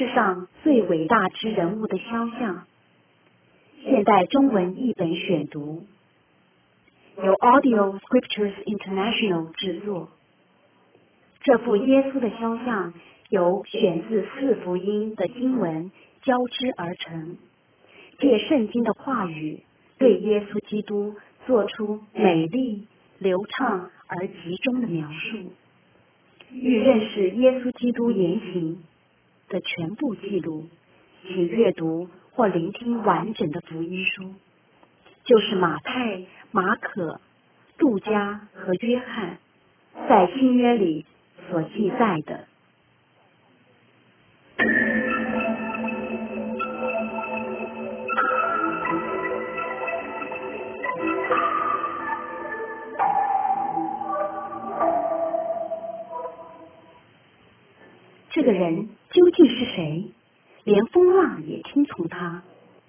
世上最伟大之人物的肖像。现代中文译本选读，由 Audio Scriptures International 制作。这幅耶稣的肖像由选自四福音的经文交织而成，借圣经的话语对耶稣基督做出美丽、流畅而集中的描述。欲认识耶稣基督言行的全部记录，请阅读或聆听完整的福音书，就是马太、马可、路加和约翰在新约里所记载的。这个人究竟是谁？连风浪也听从他。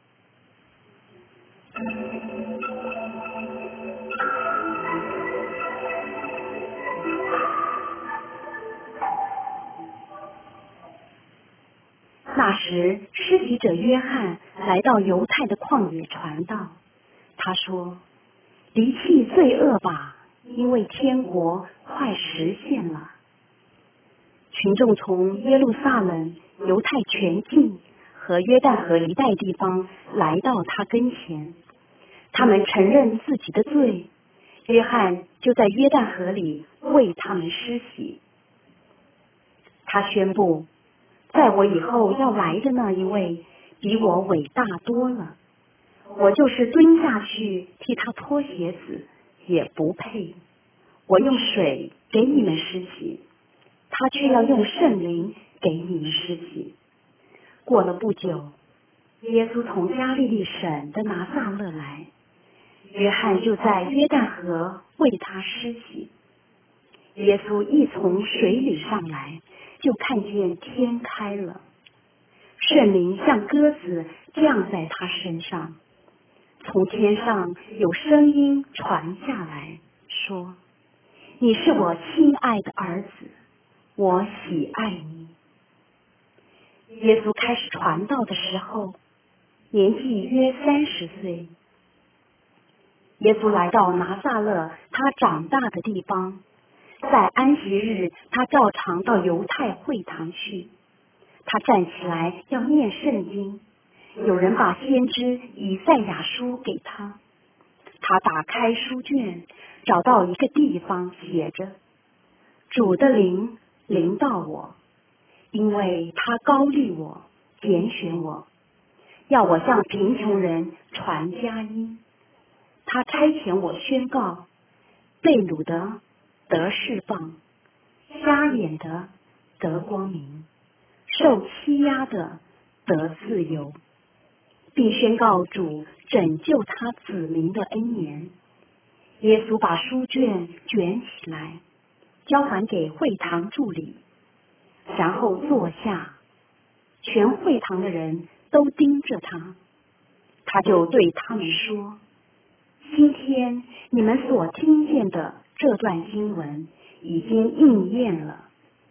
那时，施洗者约翰来到犹太的旷野传道。他说：“离弃罪恶吧，因为天国快实现了。”群众从耶路撒冷、犹太全境和约旦河一带地方来到他跟前，他们承认自己的罪，约翰就在约旦河里为他们施洗。他宣布，在我以后要来的那一位比我伟大多了，我就是蹲下去替他脱鞋子也不配。我用水给你们施洗，他却要用圣灵给你们施洗。过了不久，耶稣从加利利省的拿撒勒来，约翰就在约旦河为他施洗。耶稣一从水里上来，就看见天开了，圣灵像鸽子降在他身上，从天上有声音传下来，说：“你是我亲爱的儿子，我喜爱你。”耶稣开始传道的时候，年纪约30岁。耶稣来到拿撒勒他长大的地方，在安息日，他照常到犹太会堂去。他站起来要念圣经，有人把先知以赛亚书给他。他打开书卷，找到一个地方写着：“主的灵临到我，因为他膏立我，拣选我，要我向贫穷人传佳音。他差遣我宣告，被掳的得释放，瞎眼的得光明，受欺压的得自由，并宣告主拯救他子民的恩年。”耶稣把书卷卷起来，交还给会堂助理，然后坐下。全会堂的人都盯着他，他就对他们说：“今天你们所听见的这段经文已经应验了。”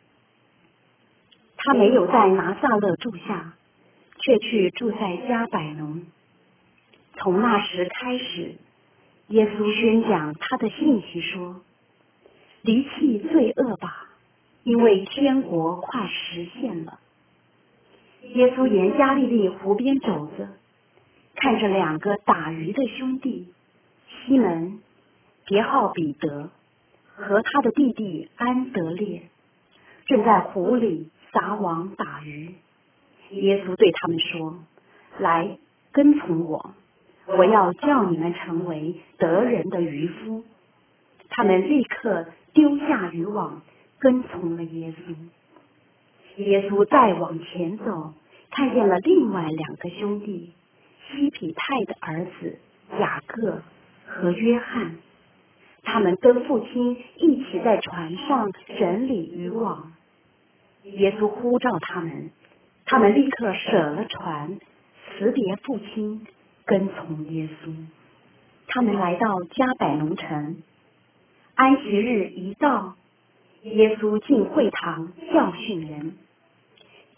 他没有在拿撒勒住下，却去住在加百农。从那时开始，耶稣宣讲他的信息说：“离弃罪恶吧，因为天国快实现了。”耶稣沿加利利湖边走着，看着2个打鱼的兄弟，西门别号彼得和他的弟弟安德烈，正在湖里撒网打鱼。耶稣对他们说：“来，跟从我，我要叫你们成为得人的渔夫。”他们立刻丢下渔网，跟从了耶稣。耶稣再往前走，看见了另外2个兄弟，西比泰的儿子雅各和约翰，他们跟父亲一起在船上整理渔网。耶稣呼召他们，他们立刻舍了船，辞别父亲，跟从耶稣。他们来到加百农城，安息日一到，耶稣进会堂教训人。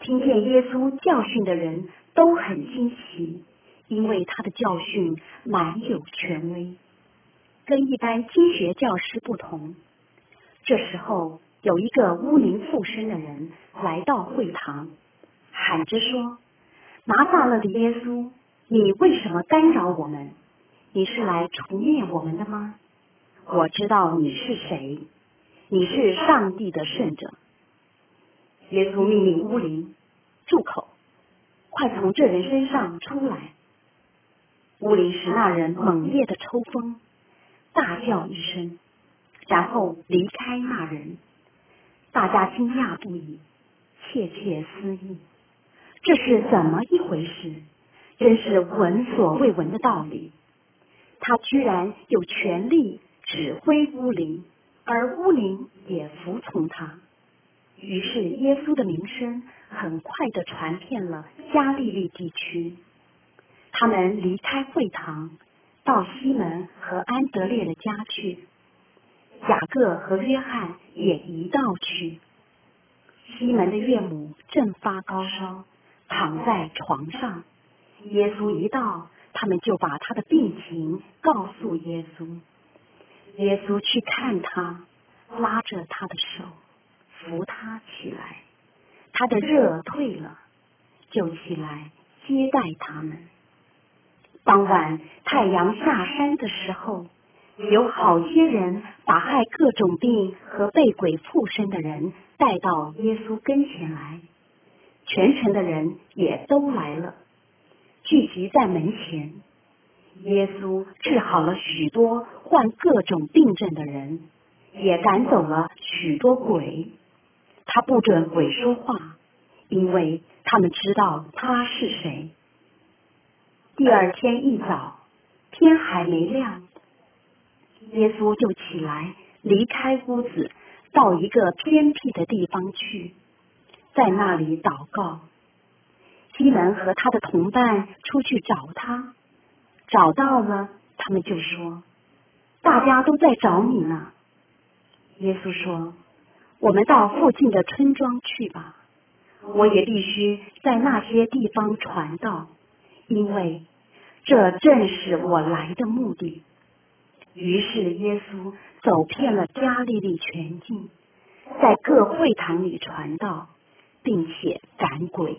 听见耶稣教训的人都很惊奇，因为他的教训满有权威，跟一般经学教师不同。这时候，有一个污灵附身的人来到会堂，喊着说：“拿撒勒的耶稣，你为什么干扰我们？你是来除灭我们的吗？我知道你是谁，你是上帝的圣者。”耶稣命令污灵住口，快从这人身上出来。污灵使那人猛烈的抽风，大叫一声，然后离开那人。大家惊讶不已，窃窃私议，这是怎么一回事？真是闻所未闻的道理。他居然有权力指挥污灵，而污灵也服从他。于是耶稣的名声很快地传遍了加利利地区。他们离开会堂，到西门和安德烈的家去。雅各和约翰也一道去。西门的岳母正发高烧，躺在床上。耶稣一到，他们就把他的病情告诉耶稣。耶稣去看他，拉着他的手，扶他起来。他的热退了，就起来接待他们。当晚太阳下山的时候，有好些人把害各种病和被鬼附身的人带到耶稣跟前来，全城的人也都来了，聚集在门前。耶稣治好了许多患各种病症的人，也赶走了许多鬼。他不准鬼说话，因为他们知道他是谁。第二天一早，天还没亮，耶稣就起来，离开屋子，到一个偏僻的地方去，在那里祷告。西门和他的同伴出去找他，找到了，他们就说：“大家都在找你呢。”耶稣说：“我们到附近的村庄去吧，我也必须在那些地方传道，因为这正是我来的目的。”于是耶稣走遍了加利利全境，在各会堂里传道，并且赶鬼。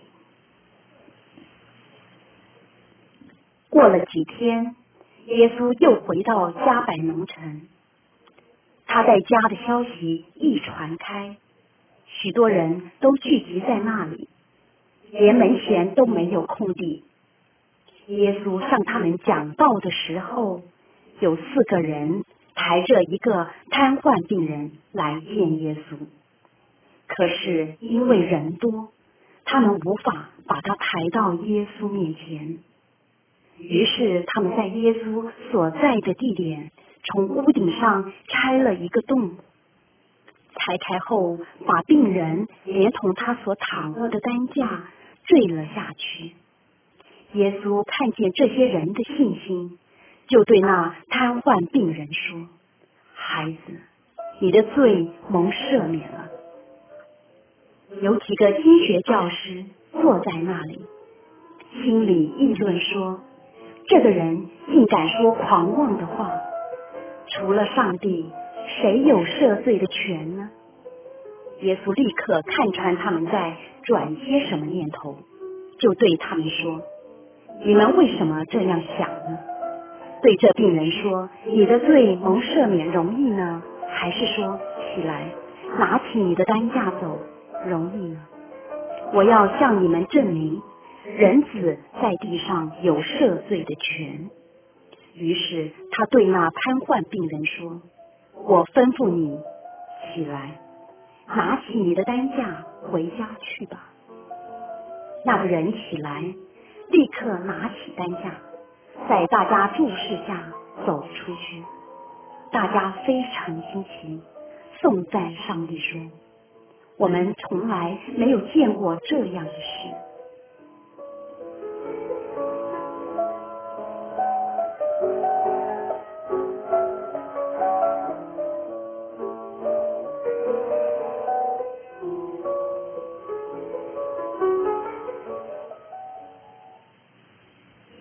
过了几天，耶稣又回到加百农城。他在家的消息一传开，许多人都聚集在那里，连门前都没有空地。耶稣向他们讲道的时候，有4个人抬着一个瘫痪病人来见耶稣，可是因为人多，他们无法把他抬到耶稣面前。于是他们在耶稣所在的地点，从屋顶上拆了一个洞，拆开后，把病人连同他所躺卧的担架坠了下去。耶稣看见这些人的信心，就对那瘫痪病人说：“孩子，你的罪蒙赦免了。”有几个经学教师坐在那里，心里议论说：“这个人竟敢说狂妄的话，除了上帝，谁有赦罪的权呢？”耶稣立刻看穿他们在转些什么念头，就对他们说：“你们为什么这样想呢？对这病人说，你的罪蒙赦免容易呢，还是说起来，拿起你的担架走容易呢？我要向你们证明，人子在地上有赦罪的权。”于是他对那瘫痪病人说：“我吩咐你起来，拿起你的担架回家去吧。”那个人起来，立刻拿起担架，在大家注视下走出去。大家非常惊奇，颂赞上帝说：“我们从来没有见过这样的事。”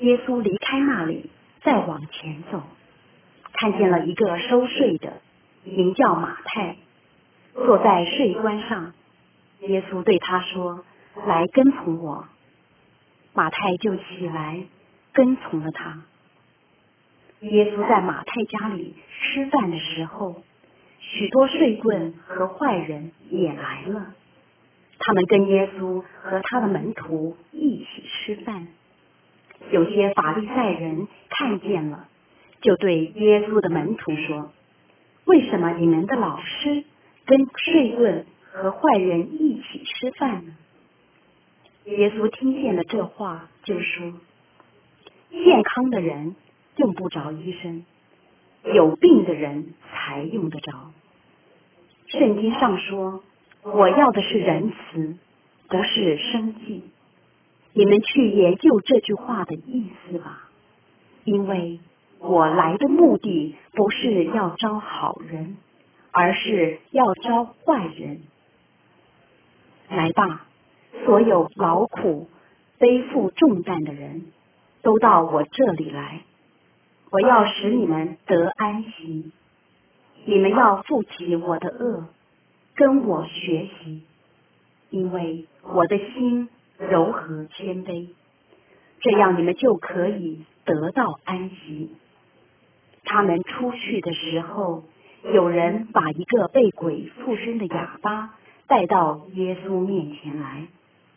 耶稣离开那里，再往前走，看见了一个收税的，名叫马太，坐在税关上。耶稣对他说：“来跟从我。”马太就起来跟从了他。耶稣在马太家里吃饭的时候，许多税棍和坏人也来了，他们跟耶稣和他的门徒一起吃饭。有些法利赛人看见了，就对耶稣的门徒说：“为什么你们的老师跟税棍和坏人一起吃饭呢？”耶稣听见了这话，就说：“健康的人用不着医生，有病的人才用得着。圣经上说，我要的是仁慈，不是生计。你们去研究这句话的意思吧，因为我来的目的不是要招好人，而是要招坏人。来吧，所有劳苦背负重担的人，都到我这里来，我要使你们得安息。你们要负起我的恶，跟我学习，因为我的心柔和谦卑，这样你们就可以得到安息。他们出去的时候，有人把一个被鬼附身的哑巴带到耶稣面前来。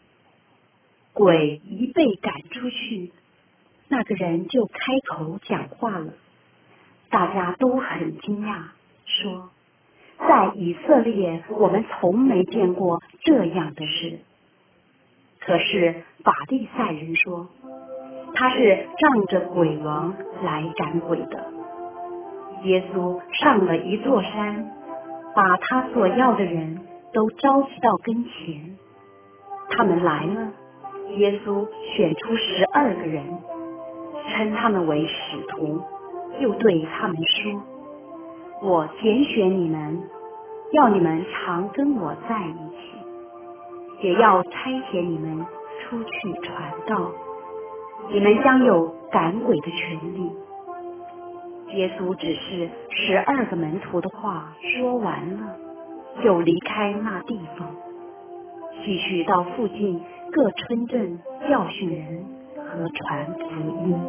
鬼一被赶出去，那个人就开口讲话了，大家都很惊讶，说：“在以色列，我们从没见过这样的事。”可是法利赛人说，他是仗着鬼王来赶鬼的。耶稣上了一座山，把他所要的人都召集到跟前。他们来了，耶稣选出12个人，称他们为使徒，又对他们说：“我拣选你们，要你们常跟我在一起，也要差遣你们出去传道。你们将有赶鬼的权利。”耶稣只是12个门徒的话说完了，就离开那地方，继续到附近各村镇教训人和传福音。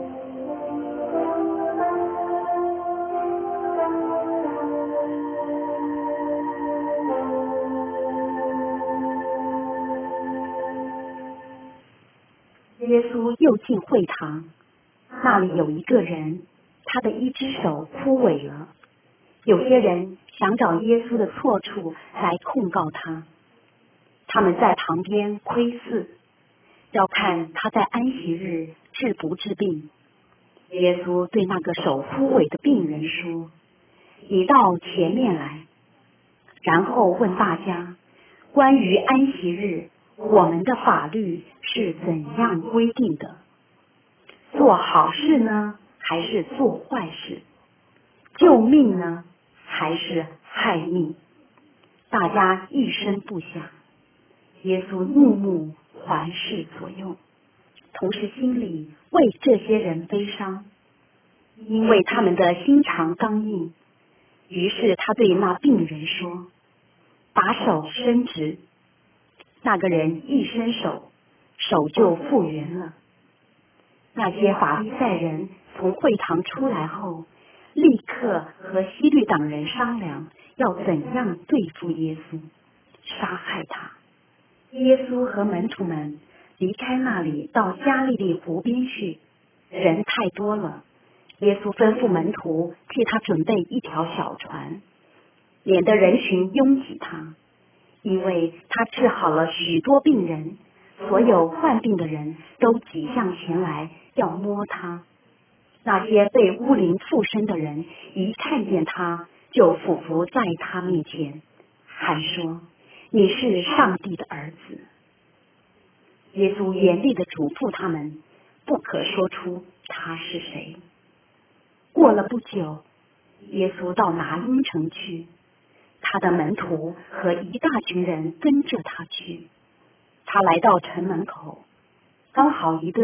耶稣又进会堂，那里有一个人，他的一只手枯萎了。有些人想找耶稣的错处来控告他，他们在旁边窥视，要看他在安息日治不治病。耶稣对那个手枯萎的病人说：“你到前面来。”然后问大家，关于安息日，我们的法律是怎样规定的？做好事呢，还是做坏事？救命呢，还是害命？大家一声不响。耶稣怒目环视左右，同时心里为这些人悲伤，因为他们的心肠刚硬。于是他对那病人说：“把手伸直。”那个人一伸手，手就复原了。那些法利赛人从会堂出来后，立刻和希律党人商量要怎样对付耶稣，杀害他。耶稣和门徒们离开那里，到加利利湖边去，人太多了。耶稣吩咐门徒替他准备一条小船，免得人群拥挤他，因为他治好了许多病人，所有患病的人都挤向前来要摸他。那些被污灵附身的人一看见他，就俯伏在他面前，还说：“你是上帝的儿子。”耶稣严厉地嘱咐他们，不可说出他是谁。过了不久，耶稣到拿因城去，他的门徒和一大群人跟着他去。他来到城门口，刚好一对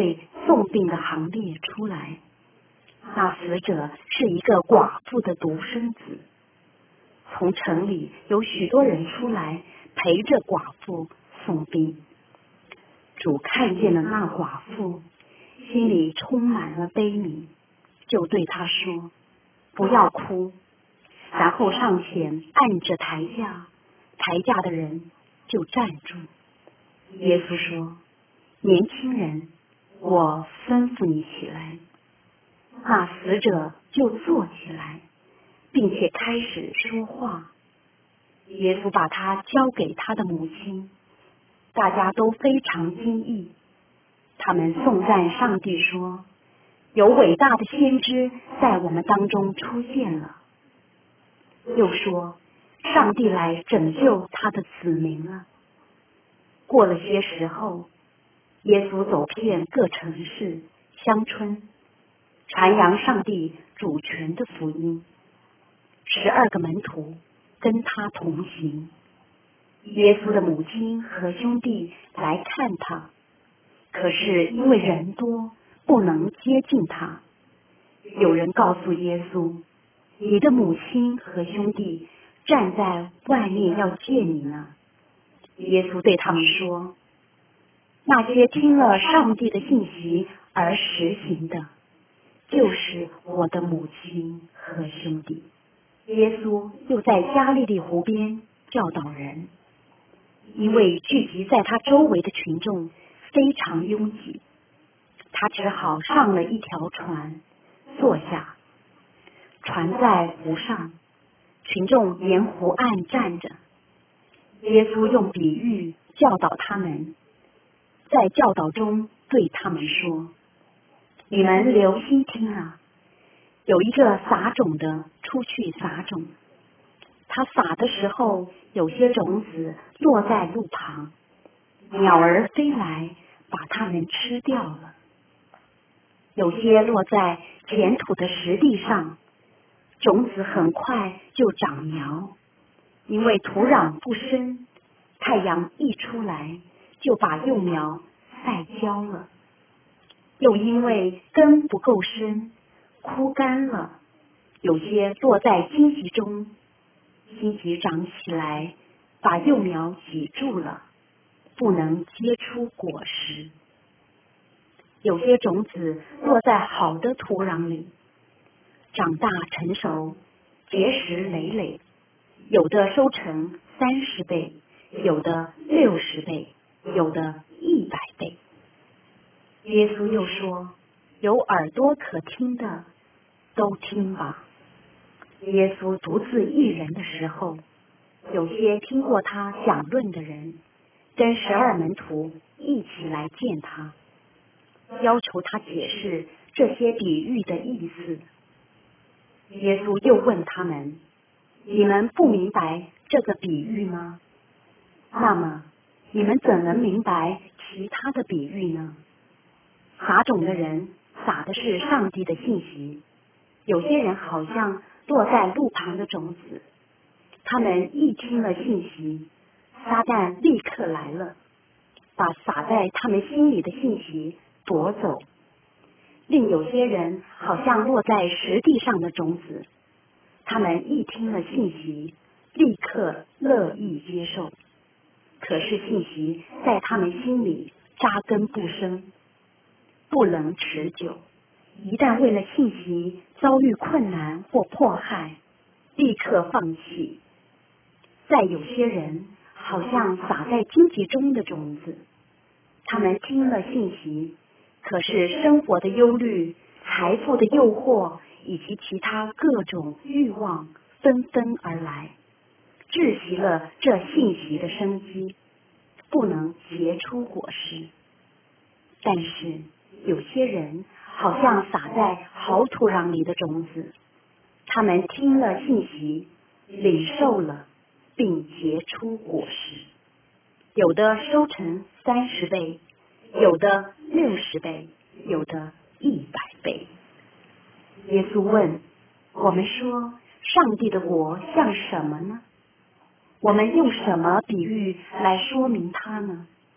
送殡的行列出来。那死者是一个寡妇的独生子。从城里有许多人出来陪着寡妇送殡。主看见了那寡妇，心里充满了悲悯，就对她说：“不要哭。”然后上前按着抬架，抬架的人就站住。耶稣说：“年轻人，我吩咐你起来。”那死者就坐起来，并且开始说话。耶稣把他交给他的母亲，大家都非常惊异。他们颂赞上帝说：“有伟大的先知在我们当中出现了。”又说：“上帝来拯救他的子民了。”过了些时候，耶稣走遍各城市、乡村，传扬上帝主权的福音。12个门徒跟他同行。耶稣的母亲和兄弟来看他，可是因为人多，不能接近他。有人告诉耶稣：“你的母亲和兄弟站在外面要见你呢。”耶稣对他们说：“那些听了上帝的信息而实行的，就是我的母亲和兄弟。”耶稣又在加利利湖边教导人，因为聚集在他周围的群众非常拥挤，他只好上了一条船，坐下。船在湖上，群众沿湖岸站着。耶稣用比喻教导他们，在教导中对他们说：“你们留心听啊！有一个撒种的出去撒种，他撒的时候，有些种子落在路旁，鸟儿飞来把它们吃掉了。有些落在填土的实地上，种子很快就长苗，因为土壤不深，太阳一出来就把幼苗晒焦了。又因为根不够深，枯干了。有些落在荆棘中，荆棘长起来，把幼苗挤住了，不能结出果实。有些种子落在好的土壤里，长大成熟，结实累累，有的收成30倍，有的60倍，有的100倍。耶稣又说：“有耳朵可听的，都听吧。”耶稣独自一人的时候，有些听过他讲论的人，跟12门徒一起来见他，要求他解释这些比喻的意思。耶稣又问他们：“你们不明白这个比喻吗？那么你们怎能明白其他的比喻呢？撒种的人撒的是上帝的信息，有些人好像落在路旁的种子，他们一听了信息，撒旦立刻来了，把撒在他们心里的信息夺走。另有些人好像落在实地上的种子，他们一听了信息，立刻乐意接受，可是信息在他们心里扎根不深，不能持久。一旦为了信息遭遇困难或迫害，立刻放弃。再有些人好像撒在荆棘中的种子，他们听了信息，可是生活的忧虑、财富的诱惑以及其他各种欲望纷纷而来，窒息了这信息的生机，不能结出果实。但是有些人好像撒在好土壤里的种子，他们听了信息，领受了，并结出果实。有的收成30倍，有的60倍，有的100倍。耶稣问：“我们说上帝的国像什么呢？我们用什么比喻来说明它呢？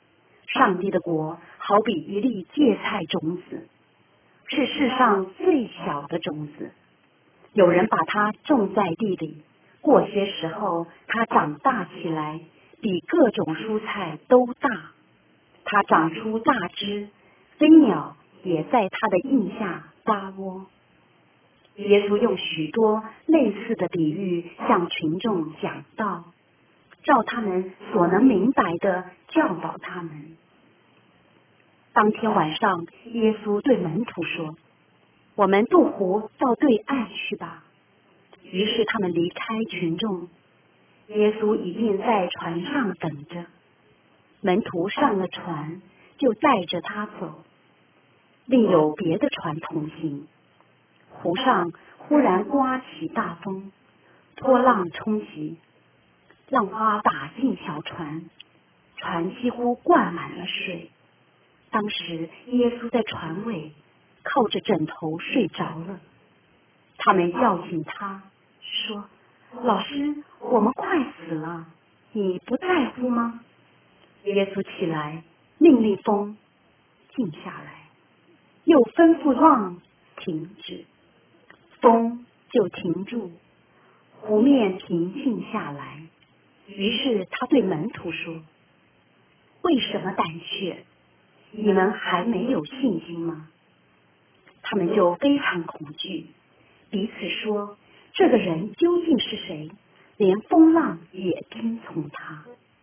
上帝的国好比一粒芥菜种子，是世上最小的种子。有人把它种在地里，过些时候它长大起来，比各种蔬菜都大。它长出大枝，飞鸟也在它的荫下搭窝。耶稣用许多类似的比喻向群众讲道，照他们所能明白的教导他们。当天晚上，耶稣对门徒说：“我们渡湖到对岸去吧。”于是他们离开群众，耶稣已经在船上等着。门徒上了船，就带着他走。另有别的船同行。湖上忽然刮起大风，波浪冲击，浪花打进小船，船几乎灌满了水。当时耶稣在船尾靠着枕头睡着了。他们叫醒他，说：“老师，我们快死了，你不在乎吗？”耶稣起来，命令风静下来，又吩咐浪停止，风就停住，湖面平静下来。于是他对门徒说：“为什么胆怯？你们还没有信心吗？”他们就非常恐惧，彼此说：“这个人究竟是谁？连风浪也听从他。”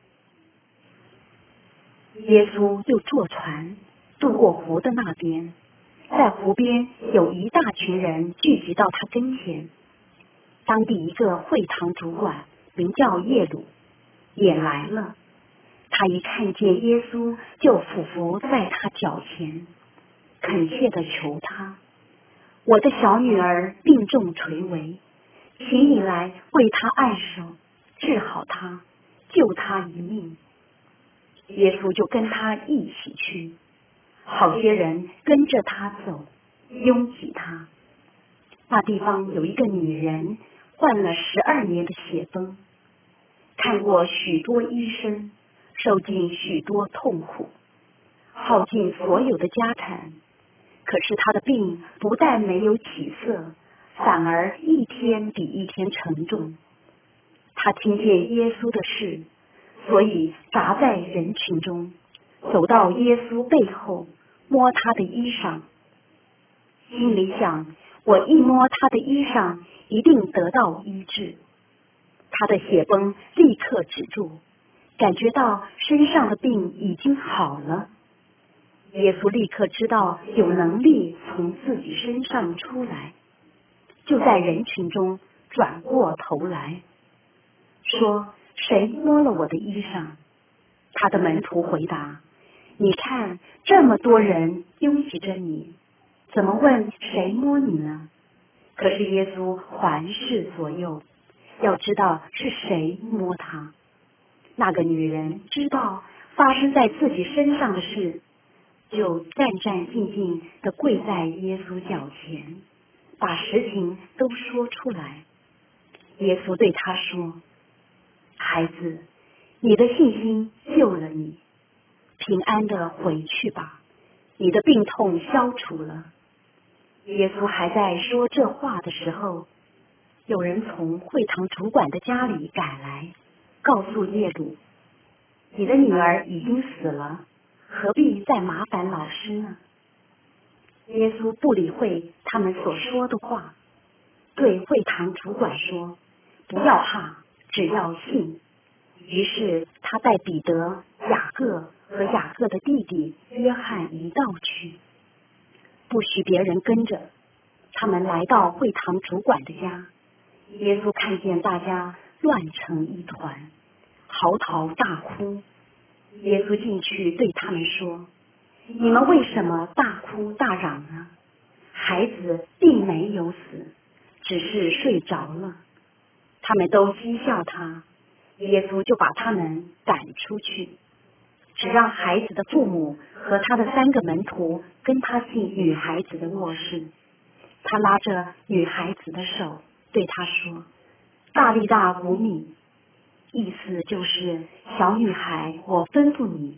耶稣就坐船渡过湖的那边，在湖边有一大群人聚集到他跟前。当地一个会堂主管名叫耶鲁也来了，他一看见耶稣，就俯伏在他脚前，恳切地求他：“我的小女儿病重垂危，请你来为她按手，治好她，救她一命。”耶稣就跟他一起去，好些人跟着他走，拥挤他。那地方有一个女人患了12年的血崩，看过许多医生，受尽许多痛苦，耗尽所有的家产，可是她的病不但没有起色，反而一天比一天沉重。她听见耶稣的事，所以杂在人群中，走到耶稣背后，摸他的衣裳，心里想：我一摸他的衣裳，一定得到医治。他的血崩立刻止住，感觉到身上的病已经好了。耶稣立刻知道有能力从自己身上出来，就在人群中转过头来说：“谁摸了我的衣裳？”他的门徒回答：“你看，这么多人拥挤着你，怎么问谁摸你呢？”可是耶稣环视左右，要知道是谁摸他。那个女人知道发生在自己身上的事，就战战兢兢地跪在耶稣脚前，把实情都说出来。耶稣对她说：“孩子，你的信心救了你，平安地回去吧，你的病痛消除了。”耶稣还在说这话的时候，有人从会堂主管的家里赶来，告诉耶鲁：“你的女儿已经死了，何必再麻烦老师呢？”耶稣不理会他们所说的话，对会堂主管说：“不要怕，只要信。”于是他带彼得、雅各和雅各的弟弟约翰一道去，不许别人跟着。他们来到会堂主管的家，耶稣看见大家乱成一团，嚎啕大哭。耶稣进去对他们说：“你们为什么大哭大嚷呢？孩子并没有死，只是睡着了。”他们都讥笑他，耶稣就把他们赶出去，只让孩子的父母和他的3个门徒跟他进女孩子的卧室。他拉着女孩子的手，对她说：“大利大古米”，意思就是小女孩，我吩咐你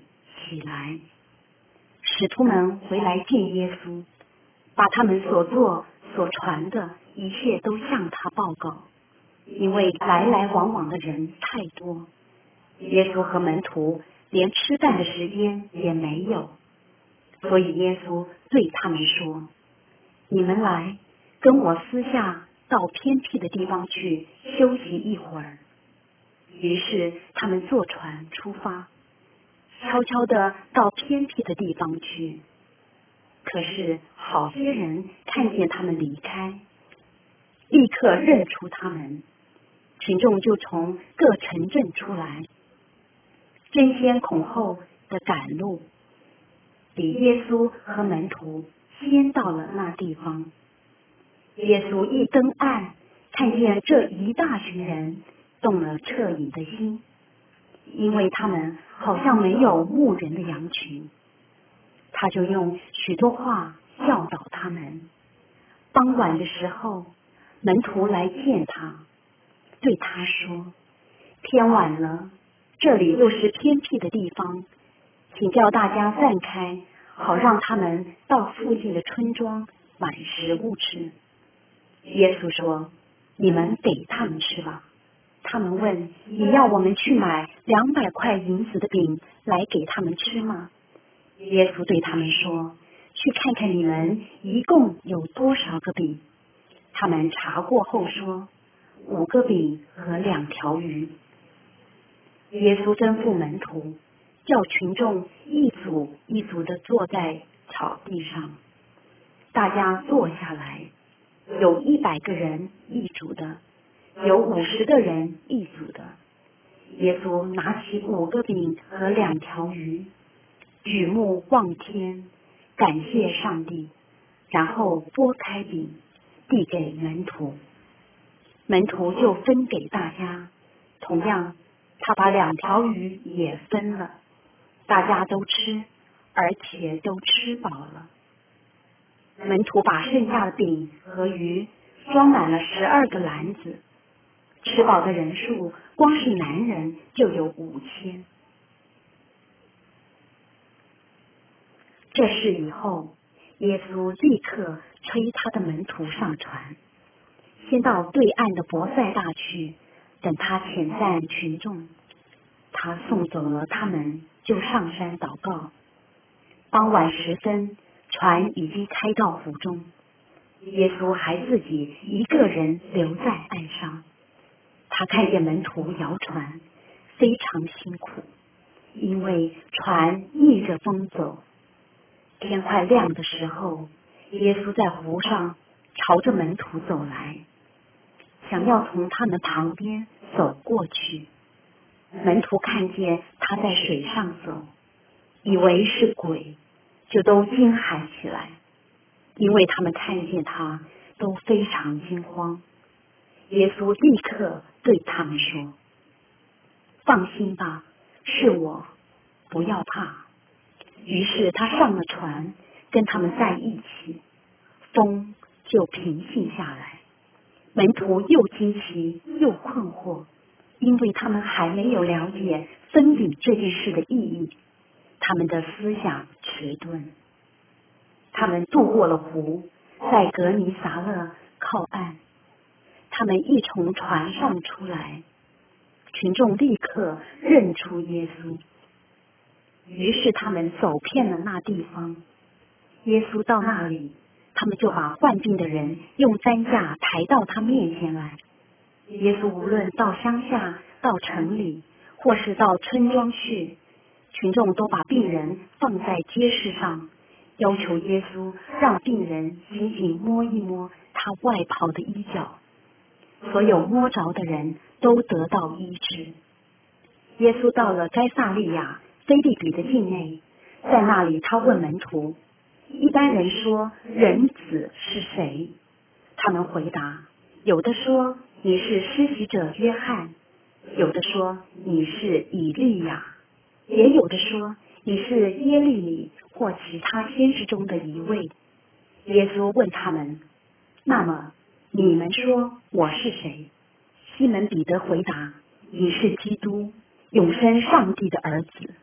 起来。使徒们回来见耶稣，把他们所做所传的一切都向他报告，因为来来往往的人太多，耶稣和门徒连吃饭的时间也没有，所以耶稣对他们说：你们来跟我私下到偏僻的地方去休息一会儿。于是他们坐船出发，悄悄地到偏僻的地方去。可是好些人看见他们离开，立刻认出他们，群众就从各城镇出来，争先恐后的赶路，比耶稣和门徒先到了那地方。耶稣一登岸，看见这一大群人，动了恻隐的心，因为他们好像没有牧人的羊群，他就用许多话教导他们。傍晚的时候，门徒来见他，对他说：天晚了，这里又是偏僻的地方，请叫大家散开，好让他们到附近的村庄买食物吃。耶稣说：你们给他们吃吧。他们问：你要我们去买200块银子的饼来给他们吃吗？耶稣对他们说：去看看你们一共有多少个饼。他们查过后说：5个饼和2条鱼。耶稣吩咐门徒，叫群众一组一组的坐在草地上，大家坐下来，有100个人一组的，有50个人一组的。耶稣拿起5个饼和2条鱼，举目望天，感谢上帝，然后拨开饼，递给门徒，门徒就分给大家。同样，他把2条鱼也分了，大家都吃，而且都吃饱了。门徒把剩下的饼和鱼装满了12个篮子，吃饱的人数光是男人就有5000。这事以后，耶稣立刻催他的门徒上船，先到对岸的伯赛大去，等他遣散群众。他送走了他们，就上山祷告。傍晚时分，船已经开到湖中，耶稣还自己一个人留在岸上。他看见门徒摇船，非常辛苦，因为船逆着风走。天快亮的时候，耶稣在湖上朝着门徒走来，想要从他们旁边走过去。门徒看见他在水上走，以为是鬼，就都惊喊起来，因为他们看见他都非常惊慌。耶稣立刻对他们说：放心吧，是我，不要怕。于是他上了船，跟他们在一起，风就平静下来。门徒又惊奇又困惑，因为他们还没有了解分饼这件事的意义，他们的思想迟钝。他们渡过了湖，在格尼撒勒靠岸。他们一从船上出来，群众立刻认出耶稣。于是他们走遍了那地方。耶稣到那里，他们就把患病的人用担架抬到他面前来。耶稣无论到乡下、到城里，或是到村庄去，群众都把病人放在街市上，要求耶稣让病人仅仅摸一摸他外袍的衣角。所有摸着的人都得到医治。耶稣到了该撒利亚腓立比的境内，在那里他问门徒：一般人说人子是谁？他们回答：有的说你是施洗者约翰，有的说你是以利亚，也有的说你是耶利米或其他先知中的一位。耶稣问他们：那么你们说我是谁？西门彼得回答：你是基督，永生上帝的儿子。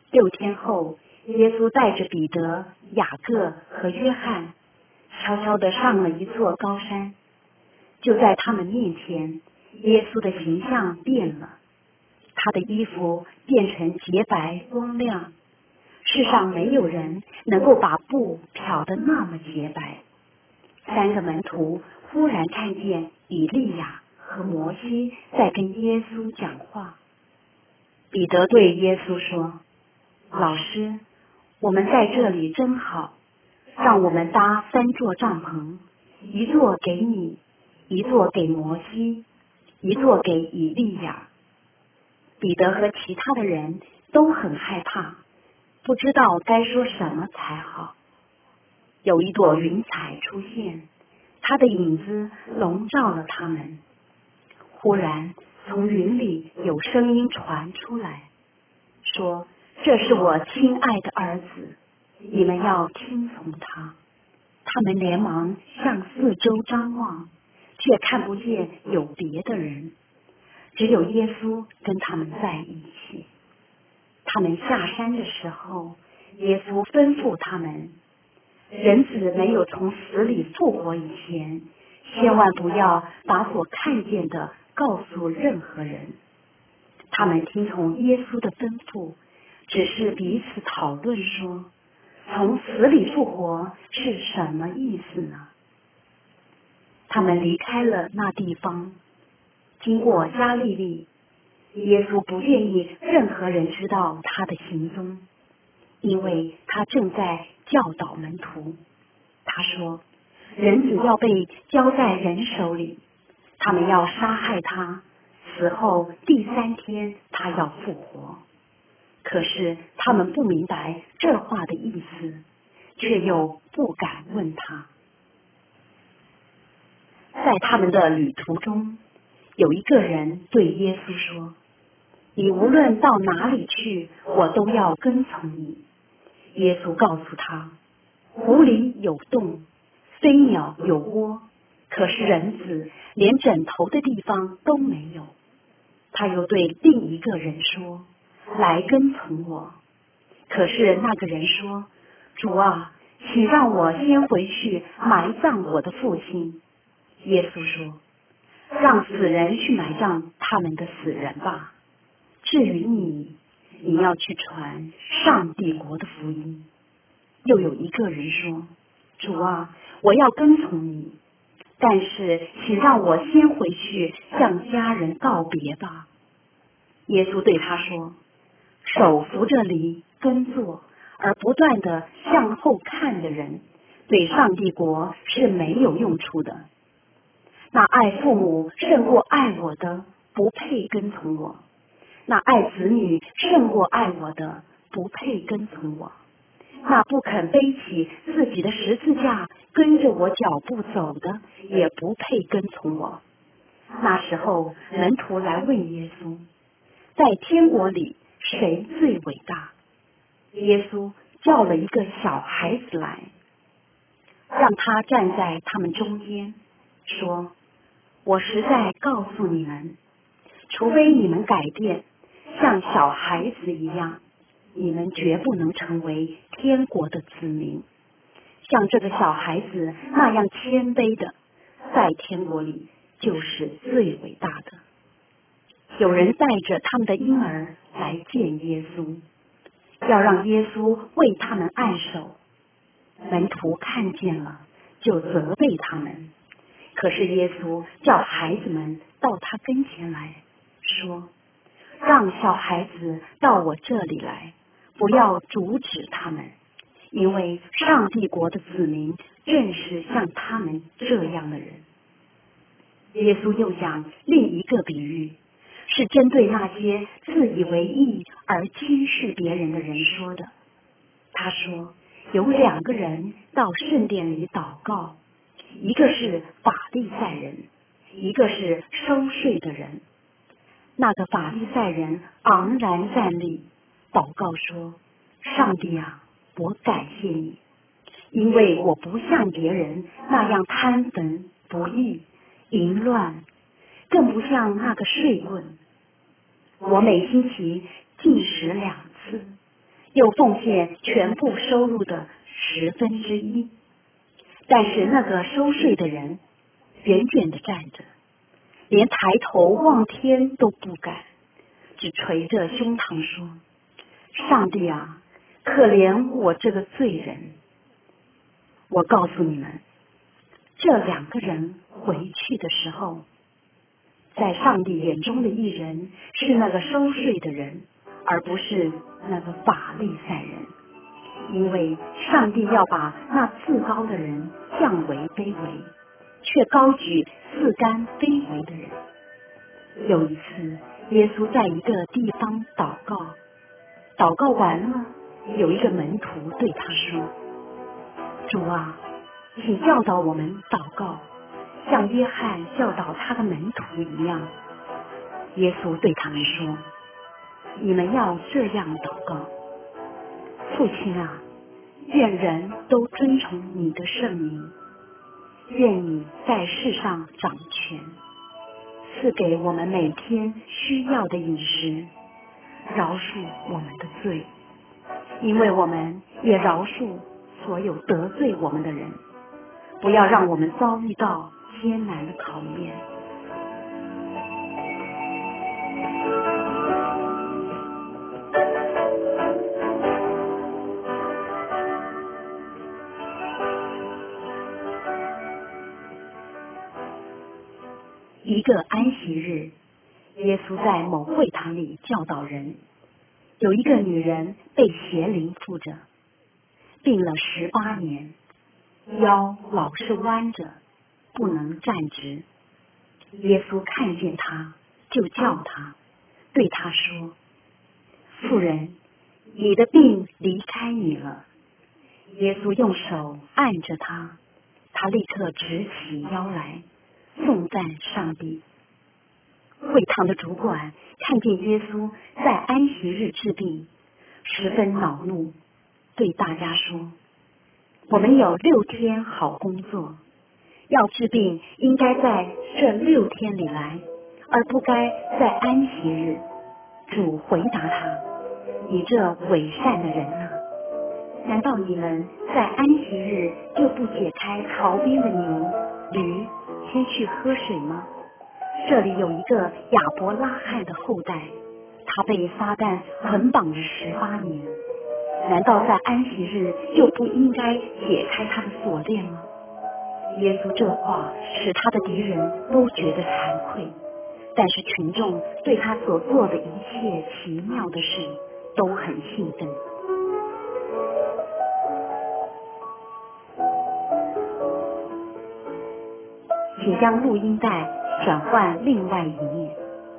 6天后，耶稣带着彼得、雅各和约翰，悄悄地上了一座高山。就在他们面前，耶稣的形象变了，他的衣服变成洁白光亮，世上没有人能够把布漂得那么洁白。3个门徒忽然看见以利亚和摩西在跟耶稣讲话。彼得对耶稣说：老师，我们在这里真好，让我们搭3座帐篷，一座给你，一座给摩西，一座给以利亚。彼得和其他的人都很害怕，不知道该说什么才好。有一朵云彩出现，它的影子笼罩了他们。忽然从云里有声音传出来，说：这是我亲爱的儿子，你们要听从他。他们连忙向四周张望，却看不见有别的人，只有耶稣跟他们在一起。他们下山的时候，耶稣吩咐他们：人子没有从死里复活以前，千万不要把所看见的告诉任何人。他们听从耶稣的吩咐，只是彼此讨论说，从死里复活是什么意思呢？他们离开了那地方，经过加利利。耶稣不愿意任何人知道他的行踪，因为他正在教导门徒。他说，人子要被交在人手里，他们要杀害他，死后第3天他要复活。可是他们不明白这话的意思，却又不敢问他。在他们的旅途中，有一个人对耶稣说：你无论到哪里去，我都要跟从你。耶稣告诉他：湖里有洞，飞鸟有窝，可是人子连枕头的地方都没有。他又对另一个人说：来跟从我。可是那个人说：主啊，请让我先回去埋葬我的父亲。耶稣说：让死人去埋葬他们的死人吧。至于你，你要去传上帝国的福音。又有一个人说：主啊，我要跟从你，但是请让我先回去向家人告别吧。耶稣对他说：手扶着犁耕作，而不断的向后看的人，对上帝国是没有用处的。那爱父母胜过爱我的，不配跟从我；那爱子女胜过爱我的，不配跟从我；那不肯背起自己的十字架跟着我脚步走的，也不配跟从我。那时候门徒来问耶稣：在天国里谁最伟大？耶稣叫了一个小孩子来，让他站在他们中间，说：我实在告诉你们，除非你们改变，像小孩子一样，你们绝不能成为天国的子民。像这个小孩子那样谦卑的，在天国里就是最伟大的。有人带着他们的婴儿来见耶稣，要让耶稣为他们按手。门徒看见了，就责备他们。可是耶稣叫孩子们到他跟前来，说：让小孩子到我这里来，不要阻止他们，因为上帝国的子民正是像他们这样的人。耶稣又讲另一个比喻，是针对那些自以为义而轻视别人的人说的。他说，有2个人到圣殿里祷告，一个是法利赛人，一个是收税的人。那个法利赛人昂然站立，祷告说：上帝啊，我感谢你，因为我不像别人那样贪坟不义、淫乱，更不像那个税棍。我每星期禁食2次， 又奉献全部收入的1/10。但是那个收税的人远远地站着，连抬头望天都不敢，只捶着胸膛说：上帝啊，可怜我这个罪人！我告诉你们，这2个人回去的时候，在上帝眼中的义人是那个收税的人，而不是那个法利赛人。因为上帝要把那自高的人降为卑微，却高举自甘卑微的人。有一次，耶稣在一个地方祷告，祷告完了，有一个门徒对他说：主啊，请教导我们祷告，像约翰教导他的门徒一样。耶稣对他们说：你们要这样祷告，父亲啊，愿人都尊崇你的圣名，愿你在世上掌权，赐给我们每天需要的饮食，饶恕我们的罪，因为我们也饶恕所有得罪我们的人，不要让我们遭遇到艰难的考验。一个安息日，耶稣在某会堂里教导人，有一个女人被邪灵附着，病了18年，腰老是弯着，不能站直。耶稣看见她，就叫她，对她说：妇人，你的病离开你了。耶稣用手按着她，她立刻直起腰来，颂赞上帝。会堂的主管看见耶稣在安息日治病，十分恼怒，对大家说：我们有6天好工作，要治病应该在这6天里来，而不该在安息日。主回答他：你这伪善的人啊，难道你们在安息日就不解开槽边的牛、驴，先去喝水吗？这里有一个亚伯拉罕的后代，他被撒旦捆绑了18年，难道在安息日就不应该解开他的锁链吗？耶稣这话使他的敌人都觉得惭愧，但是群众对他所做的一切奇妙的事都很兴奋。请将录音带转换另外一面。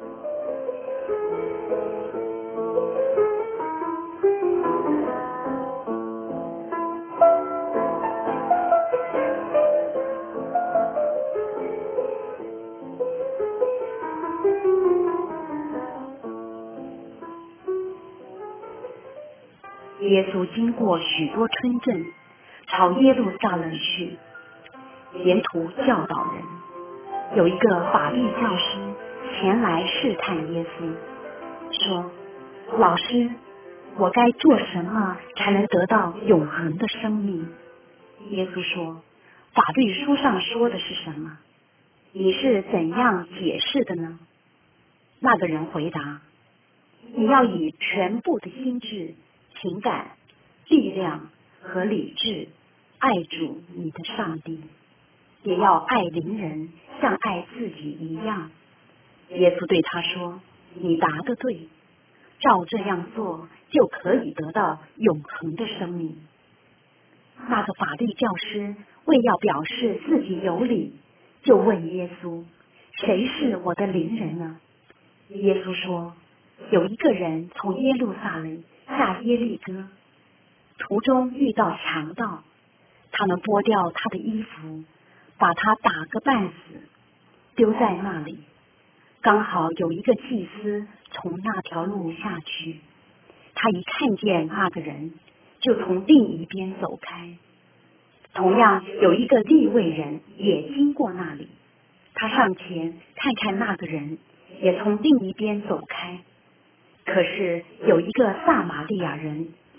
耶稣经过许多村镇，朝耶路撒冷去，沿途教导人。有一个法律教师前来试探耶稣，说：老师，我该做什么才能得到永恒的生命？耶稣说：法律书上说的是什么？你是怎样解释的呢？那个人回答：你要以全部的心智、情感、力量和理智爱主你的上帝，也要爱邻人像爱自己一样。耶稣对他说：你答得对，照这样做就可以得到永恒的生命。那个法律教师为要表示自己有理，就问耶稣：谁是我的邻人呢？耶稣说：有一个人从耶路撒冷下耶利哥，途中遇到强盗，他们剥掉他的衣服，把他打个半死，丢在那里。刚好有一个祭司从那条路下去，他一看见那个人，就从另一边走开。同样有一个利未人也经过那里，他上前看看那个人，也从另一边走开。可是有一个撒玛利亚人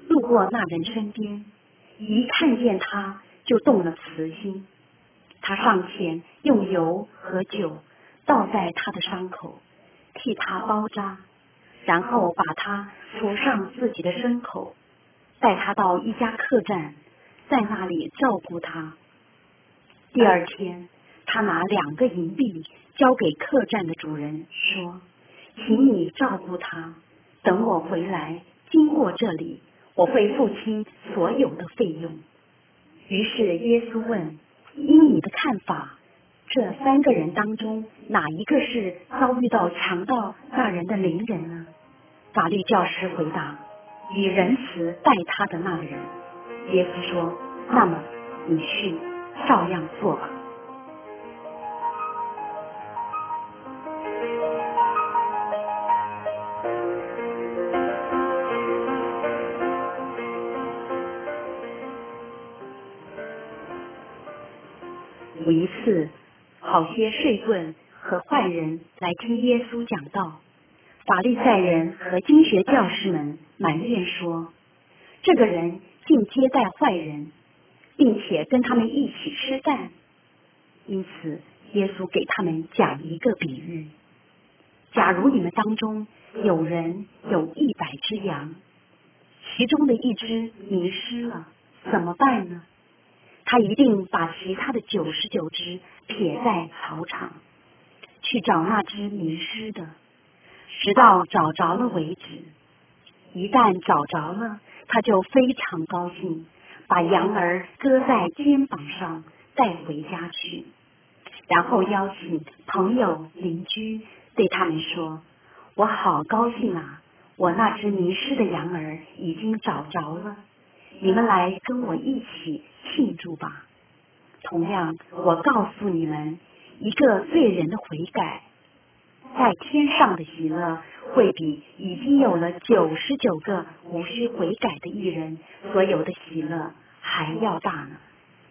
路过那人身边，一看见他就动了慈心。他上前用油和酒倒在他的伤口，替他包扎，然后把他扶上自己的牲口，带他到一家客栈，在那里照顾他。第二天，他拿2个银币交给客栈的主人，说：“请你照顾他，等我回来经过这里，我会付清所有的费用。”于是耶稣问：“依你的看法，这3个人当中，哪一个是遭遇到强盗那人的邻人呢？”法律教师回答：“以仁慈待他的那人。”耶稣说：“那么你去，照样做吧。”有一次，好些税棍和坏人来听耶稣讲道，法利赛人和经学教师们埋怨说：“这个人竟接待坏人，并且跟他们一起吃饭。”因此，耶稣给他们讲一个比喻：假如你们当中有人有100只羊，其中的一只迷失了，怎么办呢？他一定把其他的99只撇在草场，去找那只迷失的，直到找着了为止。一旦找着了，他就非常高兴，把羊儿搁在肩膀上带回家去，然后邀请朋友邻居，对他们说：“我好高兴啊，我那只迷失的羊儿已经找着了，你们来跟我一起庆祝吧。”同样，我告诉你们，一个罪人的悔改，在天上的喜乐会比已经有了99个无需悔改的义人所有的喜乐还要大呢。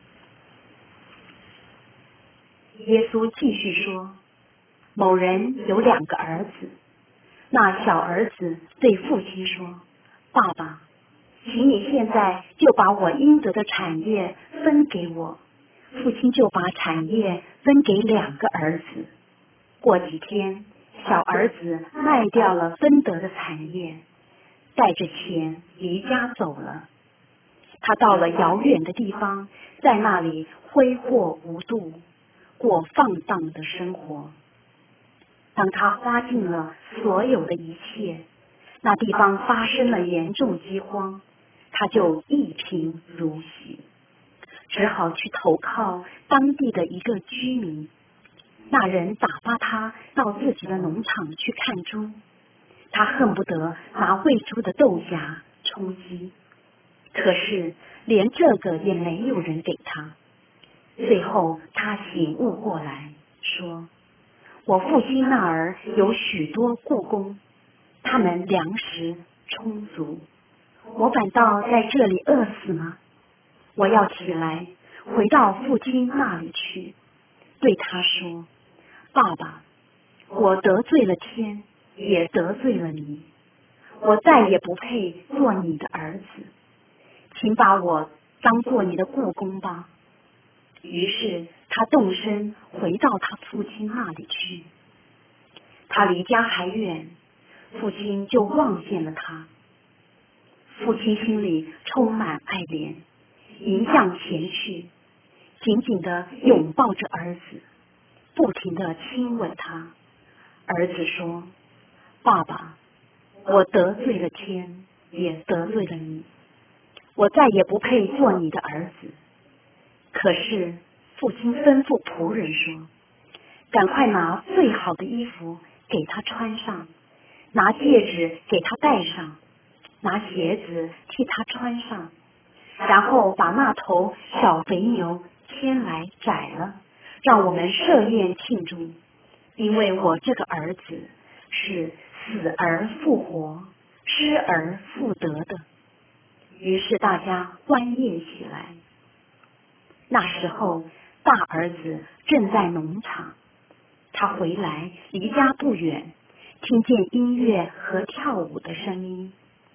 耶稣继续说：“某人有2个儿子，那小儿子对父亲说：‘爸爸，请你现在就把我应得的产业分给我。’父亲就把产业分给2个儿子。过几天，小儿子卖掉了分得的产业，带着钱离家走了。他到了遥远的地方，在那里挥霍无度，过放荡的生活。当他花尽了所有的一切，那地方发生了严重饥荒，他就一贫如洗，只好去投靠当地的一个居民。那人打发他到自己的农场去看猪，他恨不得拿喂猪的豆荚充饥，可是连这个也没有人给他。最后他醒悟过来，说：“我父亲那儿有许多雇工，他们粮食充足，我反倒在这里饿死吗？我要起来，回到父亲那里去，对他说：爸爸，我得罪了天，也得罪了你，我再也不配做你的儿子，请把我当做你的雇工吧。”于是他动身回到他父亲那里去。他离家还远，父亲就望见了他。父亲心里充满爱怜，迎向前去，紧紧地拥抱着儿子，不停地亲吻他。儿子说：“爸爸，我得罪了天，也得罪了你，我再也不配做你的儿子。”可是父亲吩咐仆人说：“赶快拿最好的衣服给他穿上，拿戒指给他戴上，拿鞋子替他穿上，然后把那头小肥牛牵来宰了，让我们设宴庆祝，因为我这个儿子是死而复活，失而复得的。”于是大家欢宴起来。那时候大儿子正在农场，他回来离家不远，听见音乐和跳舞的声音，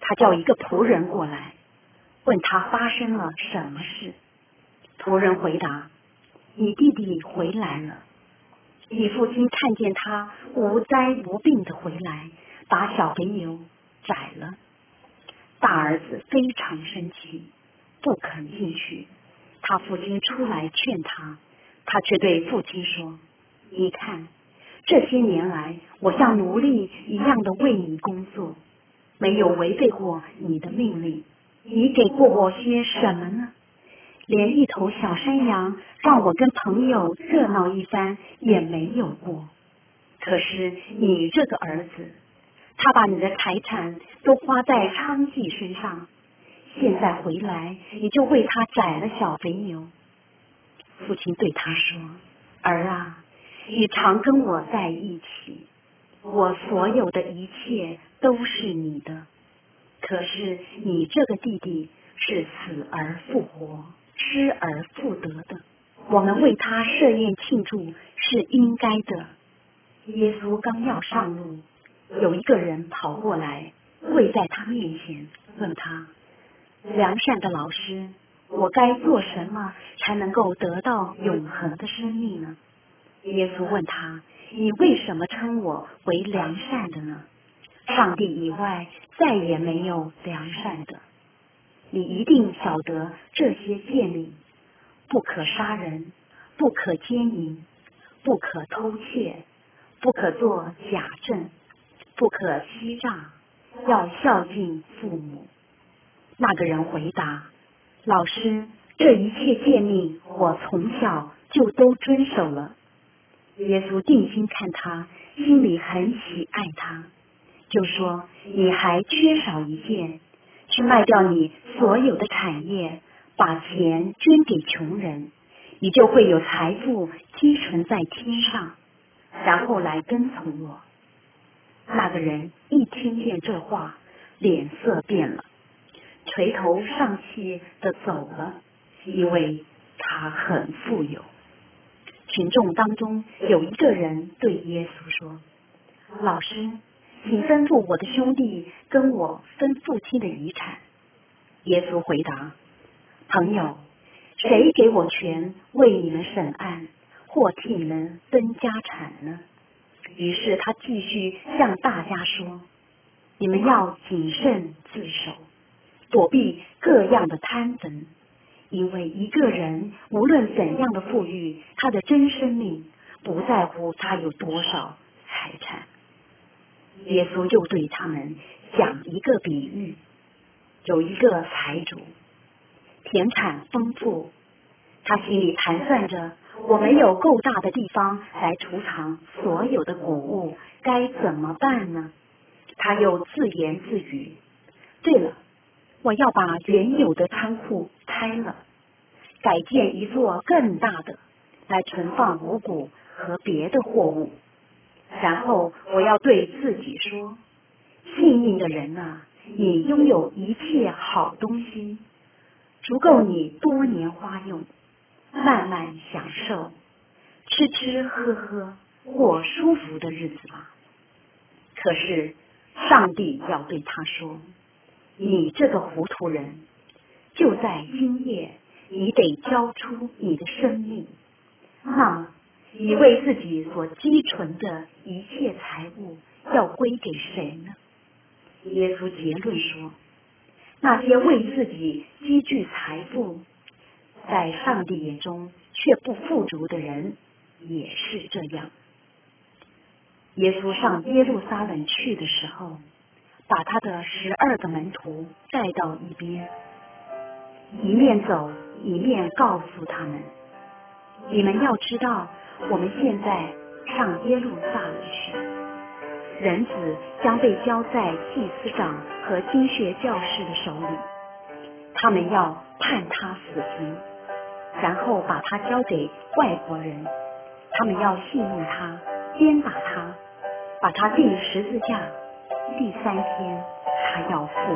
他叫一个仆人过来，问他发生了什么事。仆人回答：你弟弟回来了。你父亲看见他无灾无病的回来，把小肥牛宰了。大儿子非常生气，不肯进去。他父亲出来劝他，他却对父亲说：你看，这些年来，我像奴隶一样的为你工作，没有违背过你的命令。你给过我些什么呢？连一头小山羊让我跟朋友热闹一番也没有过。可是你这个儿子，他把你的财产都花在娼妓身上，现在回来你就为他宰了小肥牛。父亲对他说：儿啊，你常跟我在一起，我所有的一切都是你的。可是你这个弟弟是死而复活，失而复得的，我们为他设宴庆祝是应该的。耶稣刚要上路，有一个人跑过来，跪在他面前，问他：良善的老师，我该做什么才能够得到永恒的生命呢？耶稣问他：你为什么称我为良善的呢？上帝以外再也没有良善的。你一定晓得这些诫命：不可杀人，不可奸淫，不可偷窃，不可作假证，不可欺诈，要孝敬父母。那个人回答：老师，这一切诫命我从小就都遵守了。耶稣定睛看他，心里很喜爱他，就说：你还缺少一件，去卖掉你所有的产业，把钱捐给穷人，你就会有财富积存在天上，然后来跟从我。那个人一听见这话，脸色变了，垂头丧气的走了，因为他很富有。群众当中有一个人对耶稣说：老师，请吩咐我的兄弟跟我分父亲的遗产。耶稣回答：朋友，谁给我权为你们审案，或替你们分家产呢？于是他继续向大家说：你们要谨慎自守，躲避各样的贪婪，因为一个人无论怎样的富裕，他的真生命不在乎他有多少财产。耶稣又对他们讲一个比喻：有一个财主，田产丰富，他心里盘算着，我没有够大的地方来储藏所有的谷物，该怎么办呢？他又自言自语：对了，我要把原有的仓库拆了，改建一座更大的，来存放五谷和别的货物。然后我要对自己说：幸运的人啊，你拥有一切好东西，足够你多年花用，慢慢享受，吃吃喝喝，过舒服的日子吧。可是上帝要对他说：你这个糊涂人，就在今夜，你得交出你的生命。那么你为自己所积存的一切财物要归给谁呢？耶稣结论说：那些为自己积聚财富，在上帝眼中却不富足的人，也是这样。耶稣上耶路撒冷去的时候，把他的12个门徒带到一边，一面走一面告诉他们：你们要知道，我们现在上耶路撒冷去，人子将被交在祭司长和经学教士的手里，他们要判他死刑，然后把他交给外国人，他们要戏弄他，鞭打他，把他钉十字架，第3天他要复活。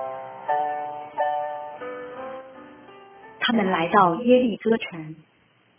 他们来到耶利哥城，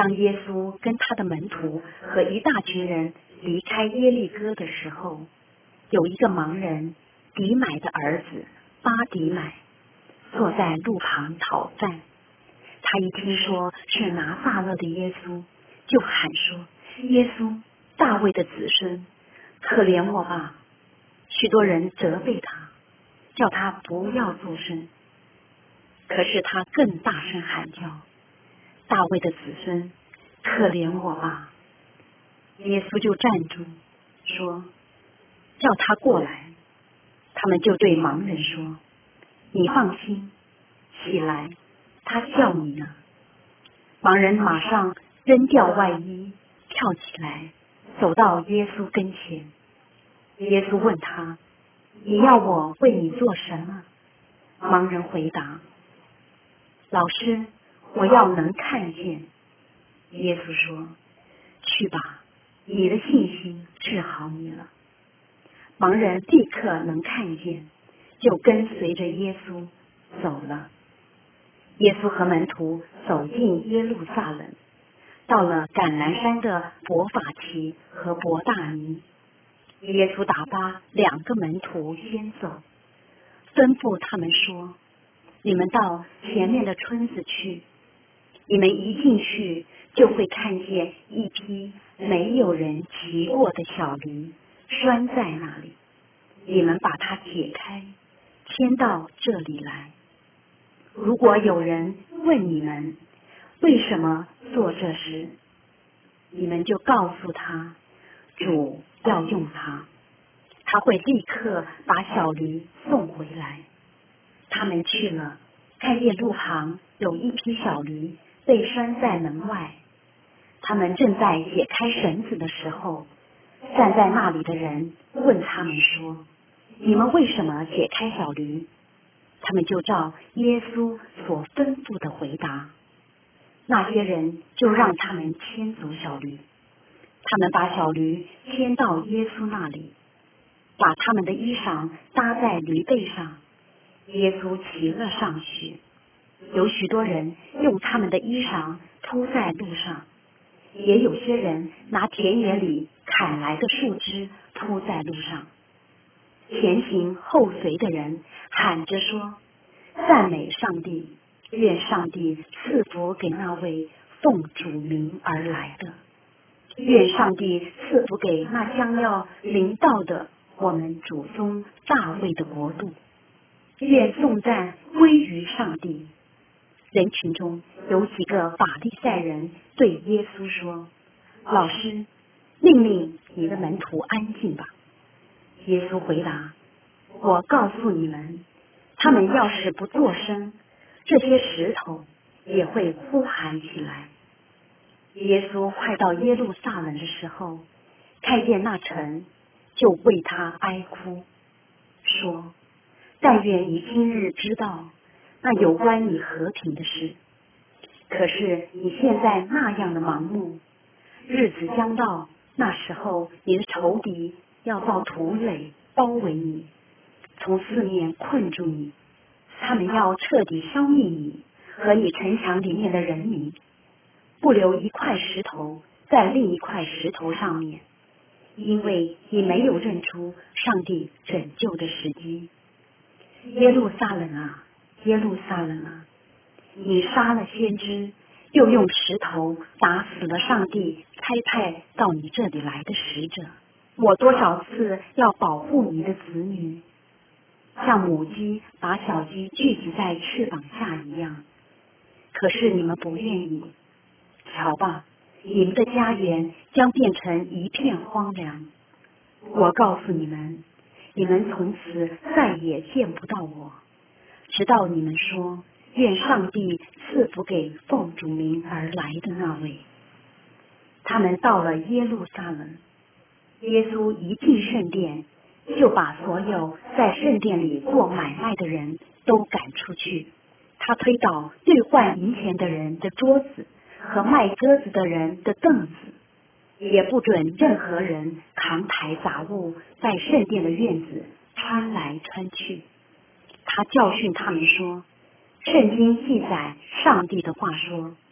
当耶稣跟他的门徒和一大群人离开耶利哥的时候，有一个盲人底买的儿子巴底买坐在路旁讨饭。他一听说是拿撒勒的耶稣，就喊说：耶稣，大卫的子孙，可怜我吧！许多人责备他，叫他不要作声。可是他更大声喊叫：大卫的子孙，可怜我吧！耶稣就站住，说：叫他过来。他们就对盲人说：你放心，起来，他叫你呢。盲人马上扔掉外衣，跳起来，走到耶稣跟前。耶稣问他：你要我为你做什么？盲人回答：老师，我要能看见。耶稣说：去吧，你的信心治好你了。盲人立刻能看见，就跟随着耶稣走了。耶稣和门徒走进耶路撒冷，到了橄榄山的伯法其和伯大尼。耶稣打发2个门徒先走，吩咐他们说：你们到前面的村子去，你们一进去就会看见一匹没有人骑过的小驴拴在那里，你们把它解开，牵到这里来。如果有人问你们为什么做这事，你们就告诉他，主要用它，他会立刻把小驴送回来。他们去了，看见路旁有一匹小驴被拴在门外。他们正在解开绳子的时候，站在那里的人问他们说：你们为什么解开小驴？他们就照耶稣所吩咐的回答。那些人就让他们牵走小驴。他们把小驴牵到耶稣那里，把他们的衣裳搭在驴背上。耶稣骑了上去，有许多人用他们的衣裳铺在路上，也有些人拿田野里砍来的树枝铺在路上。前行后随的人喊着说：赞美上帝，愿上帝赐福给那位奉主名而来的，愿上帝赐福给那将要临到的我们祖宗大卫的国度，愿颂赞归于上帝。人群中有几个法利赛人对耶稣说：老师，命令你的门徒安静吧。耶稣回答：我告诉你们，他们要是不作声，这些石头也会呼喊起来。耶稣快到耶路撒冷的时候，看见那城，就为他哀哭，说：但愿你今日知道那有关你和平的事，可是你现在那样的盲目，日子将到，那时候你的仇敌要造土垒包围你，从四面困住你，他们要彻底消灭你和你城墙里面的人民，不留一块石头在另一块石头上面，因为你没有认出上帝拯救的时机。耶路撒冷啊，耶路撒冷啊，你杀了先知，又用石头打死了上帝差派到你这里来的使者。我多少次要保护你的子女，像母鸡把小鸡聚集在翅膀下一样，可是你们不愿意。瞧吧，你们的家园将变成一片荒凉。我告诉你们，你们从此再也见不到我，直到你们说：愿上帝赐福给奉主名而来的那位。他们到了耶路撒冷，耶稣一进圣殿，就把所有在圣殿里做买卖的人都赶出去。他推倒兑换银钱的人的桌子和卖鸽子的人的凳子，也不准任何人扛抬杂物在圣殿的院子穿来穿去。他教训他们说：圣经记载上帝的话说，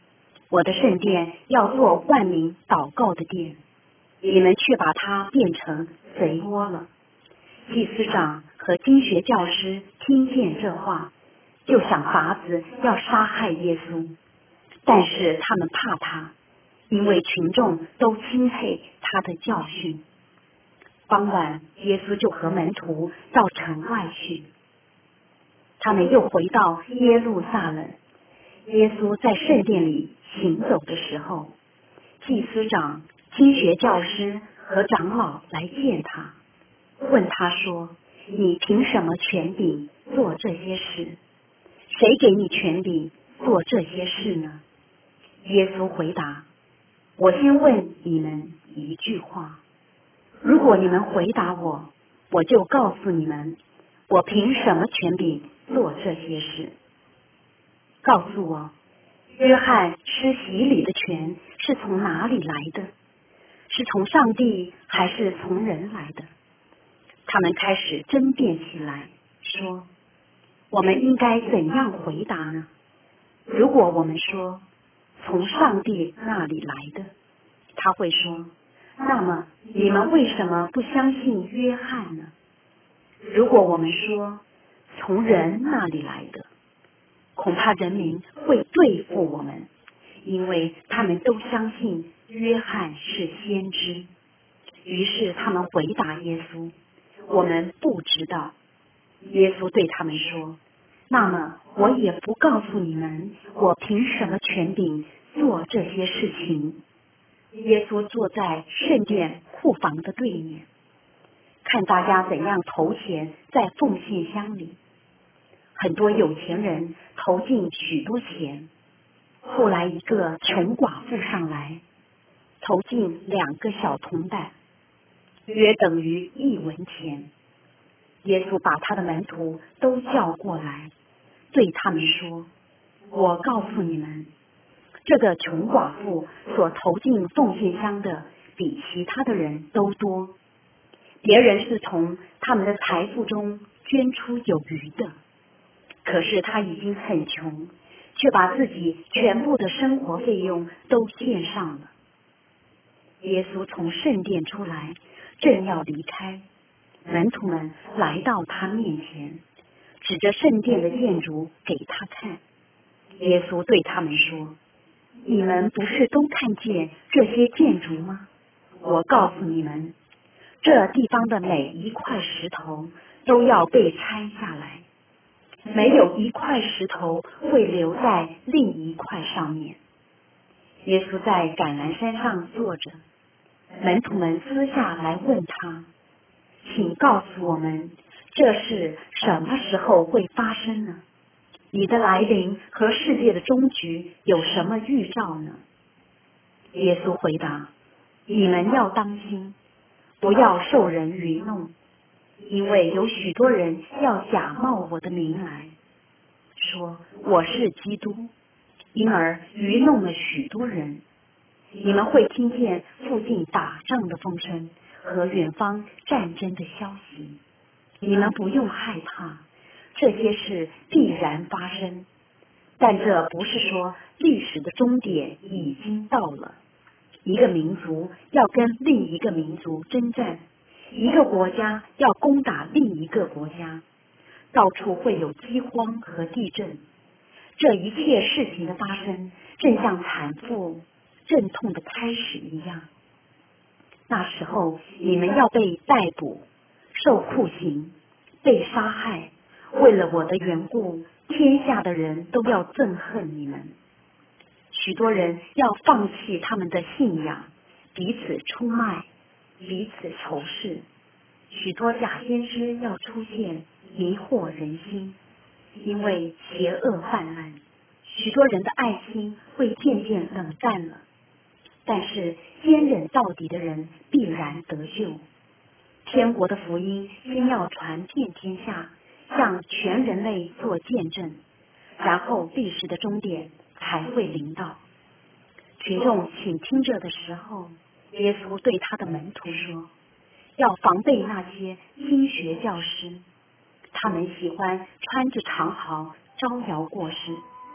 我的圣殿要做万民祷告的殿，你们却把它变成贼窝了。祭司长和经学教师听见这话，就想法子要杀害耶稣，但是他们怕他，因为群众都钦佩他的教训。傍晚，耶稣就和门徒到城外去，他们又回到耶路撒冷。耶稣在圣殿里行走的时候，祭司长、经学教师和长老来见他，问他说：“你凭什么权柄做这些事？谁给你权柄做这些事呢？”耶稣回答：“我先问你们一句话，如果你们回答我，我就告诉你们，我凭什么权柄做这些事。告诉我，约翰施洗礼的权是从哪里来的？是从上帝还是从人来的？”他们开始争辩起来，说：“我们应该怎样回答呢？如果我们说从上帝那里来的，他会说：那么你们为什么不相信约翰呢？如果我们说从人那里来的，恐怕人民会对付我们，因为他们都相信约翰是先知。”于是他们回答耶稣：“我们不知道。”耶稣对他们说：“那么我也不告诉你们，我凭什么权柄做这些事情。”耶稣坐在圣殿库房的对面，看大家怎样投钱在奉献箱里。很多有钱人投进许多钱，后来一个穷寡妇上来，投进2个小铜袋，约等于1文钱。耶稣把他的门徒都叫过来，对他们说：“我告诉你们，这个穷寡妇所投进奉献箱的比其他的人都多。别人是从他们的财富中捐出有余的，可是他已经很穷，却把自己全部的生活费用都献上了。”耶稣从圣殿出来，正要离开，门徒们来到他面前，指着圣殿的建筑给他看。耶稣对他们说：“你们不是都看见这些建筑吗？我告诉你们，这地方的每一块石头都要被拆下来，没有一块石头会留在另一块上面。”耶稣在橄榄山上坐着，门徒们私下来问他：“请告诉我们，这事什么时候会发生呢？你的来临和世界的终局有什么预兆呢？”耶稣回答：“你们要当心，不要受人愚弄，因为有许多人要假冒我的名来，说我是基督，因而愚弄了许多人。你们会听见附近打仗的风声和远方战争的消息，你们不用害怕，这些事必然发生。但这不是说历史的终点已经到了。一个民族要跟另一个民族征战，一个国家要攻打另一个国家，到处会有饥荒和地震。这一切事情的发生，正像产妇阵痛的开始一样。那时候你们要被逮捕，受酷刑，被杀害。为了我的缘故，天下的人都要憎恨你们。许多人要放弃他们的信仰，彼此出卖，彼此仇视。许多假先知要出现，迷惑人心，因为邪恶泛滥，许多人的爱心会渐渐冷淡了。但是坚忍到底的人必然得救。天国的福音先要传遍天下，向全人类做见证，然后历史的终点才会临到。群众倾听着的时候，耶稣对他的门徒说：“要防备那些经学教师，他们喜欢穿着长袍招摇过市，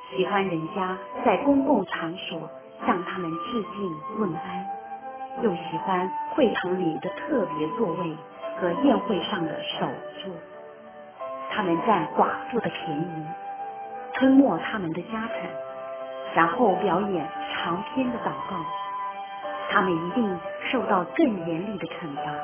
喜欢人家在公共场所向他们致敬问安，又喜欢会堂里的特别座位和宴会上的首座。他们占寡妇的便宜，吞没他们的家产，然后表演长篇的祷告。他们一定受到更严厉的惩罚。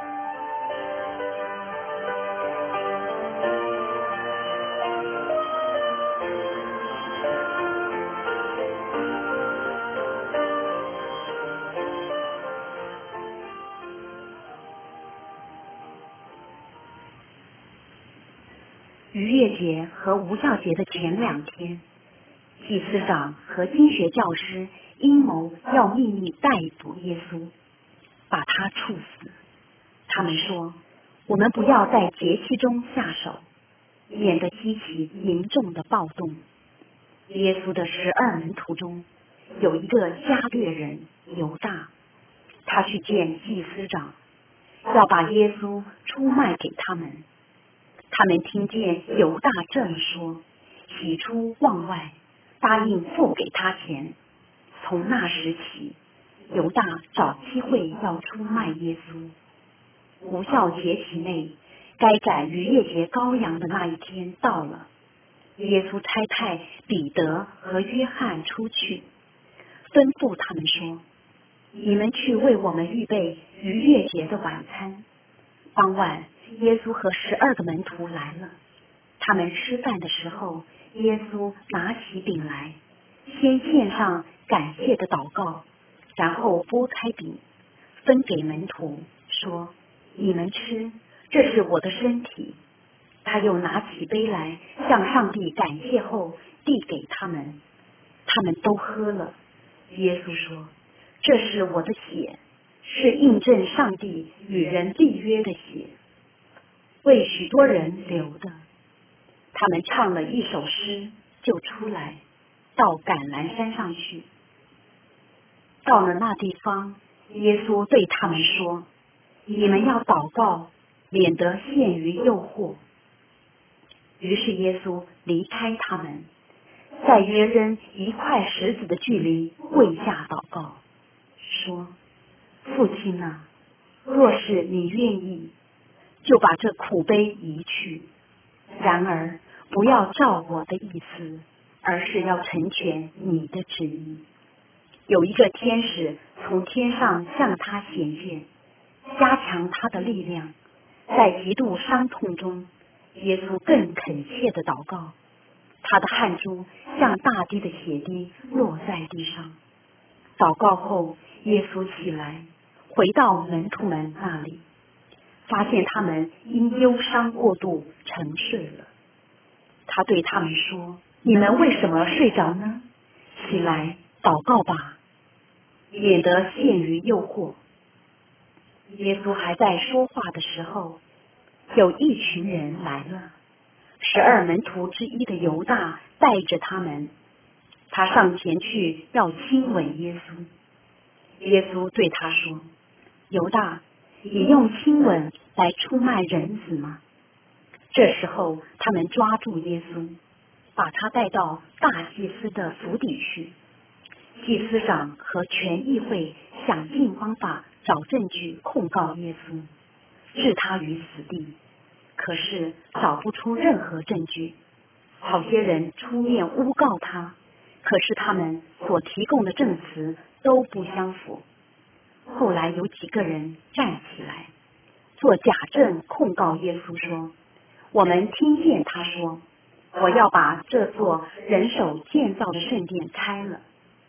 逾越节和无酵节的前2天，祭司长和经学教师阴谋要秘密逮捕耶稣，把他处死。他们说，我们不要在节期中下手，免得激起民众的暴动。耶稣的12门徒中有一个加略人犹大，他去见祭司长，要把耶稣出卖给他们。他们听见犹大这么说，喜出望外，答应付给他钱。从那时起，犹大找机会要出卖耶稣。无酵节期内，该斩逾越节羔羊的那一天到了。耶稣差派彼得和约翰出去，吩咐他们说：你们去为我们预备逾越节的晚餐。傍晚，耶稣和12个门徒来了。他们吃饭的时候，耶稣拿起饼来，先献上感谢的祷告，然后拨开饼，分给门徒，说：你们吃，这是我的身体。他又拿起杯来，向上帝感谢后递给他们，他们都喝了。耶稣说：这是我的血，是印证上帝与人立约的血，为许多人流的。他们唱了一首诗，就出来，到橄榄山上去。到了那地方，耶稣对他们说：你们要祷告，免得陷于诱惑。于是耶稣离开他们，在约扔1块石子的距离跪下祷告，说：父亲啊，若是你愿意，就把这苦杯移去。然而不要照我的意思，而是要成全你的旨意。有一个天使从天上向他显现，加强他的力量。在极度伤痛中，耶稣更恳切地祷告，他的汗珠像大滴的血滴落在地上。祷告后，耶稣起来，回到门徒们那里，发现他们因忧伤过度沉睡了。他对他们说：你们为什么睡着呢？起来祷告吧，免得陷于诱惑。耶稣还在说话的时候，有一群人来了。12门徒之一的犹大带着他们，他上前去要亲吻耶稣。耶稣对他说：犹大，你用亲吻来出卖人子吗？这时候他们抓住耶稣，把他带到大祭司的府邸去。祭司长和全议会想尽方法找证据控告耶稣，置他于死地，可是找不出任何证据。好些人出面诬告他，可是他们所提供的证词都不相符。后来有几个人站起来，做假证控告耶稣说：我们听见他说，我要把这座人手建造的圣殿拆了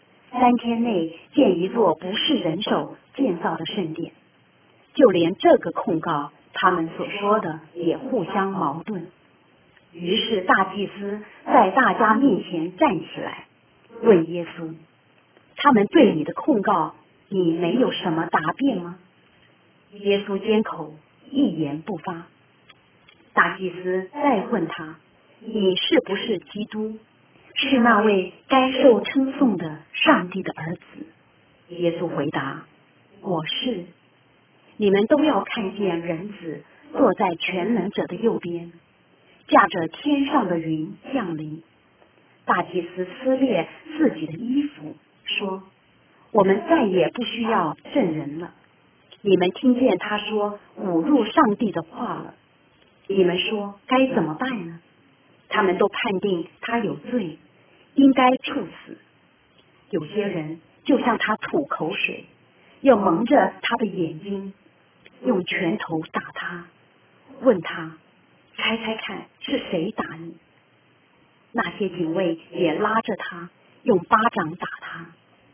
，3天内建一座不是人手建造的圣殿。就连这个控告，他们所说的也互相矛盾。于是大祭司在大家面前站起来，问耶稣：他们对你的控告，你没有什么答辩吗？耶稣缄口，一言不发。大祭司再问他：你是不是基督，是那位该受称颂的上帝的儿子？耶稣回答：我是。你们都要看见人子坐在全能者的右边，驾着天上的云降临。 大祭司撕裂自己的衣服，说：我们再也不需要证人了。你们听见他说侮辱上帝的话了，你们说该怎么办呢？他们都判定他有罪，应该处死。有些人就向他吐口水，又蒙着他的眼睛，用拳头打他，问他：猜猜看是谁打你？那些警卫也拉着他，用巴掌打他。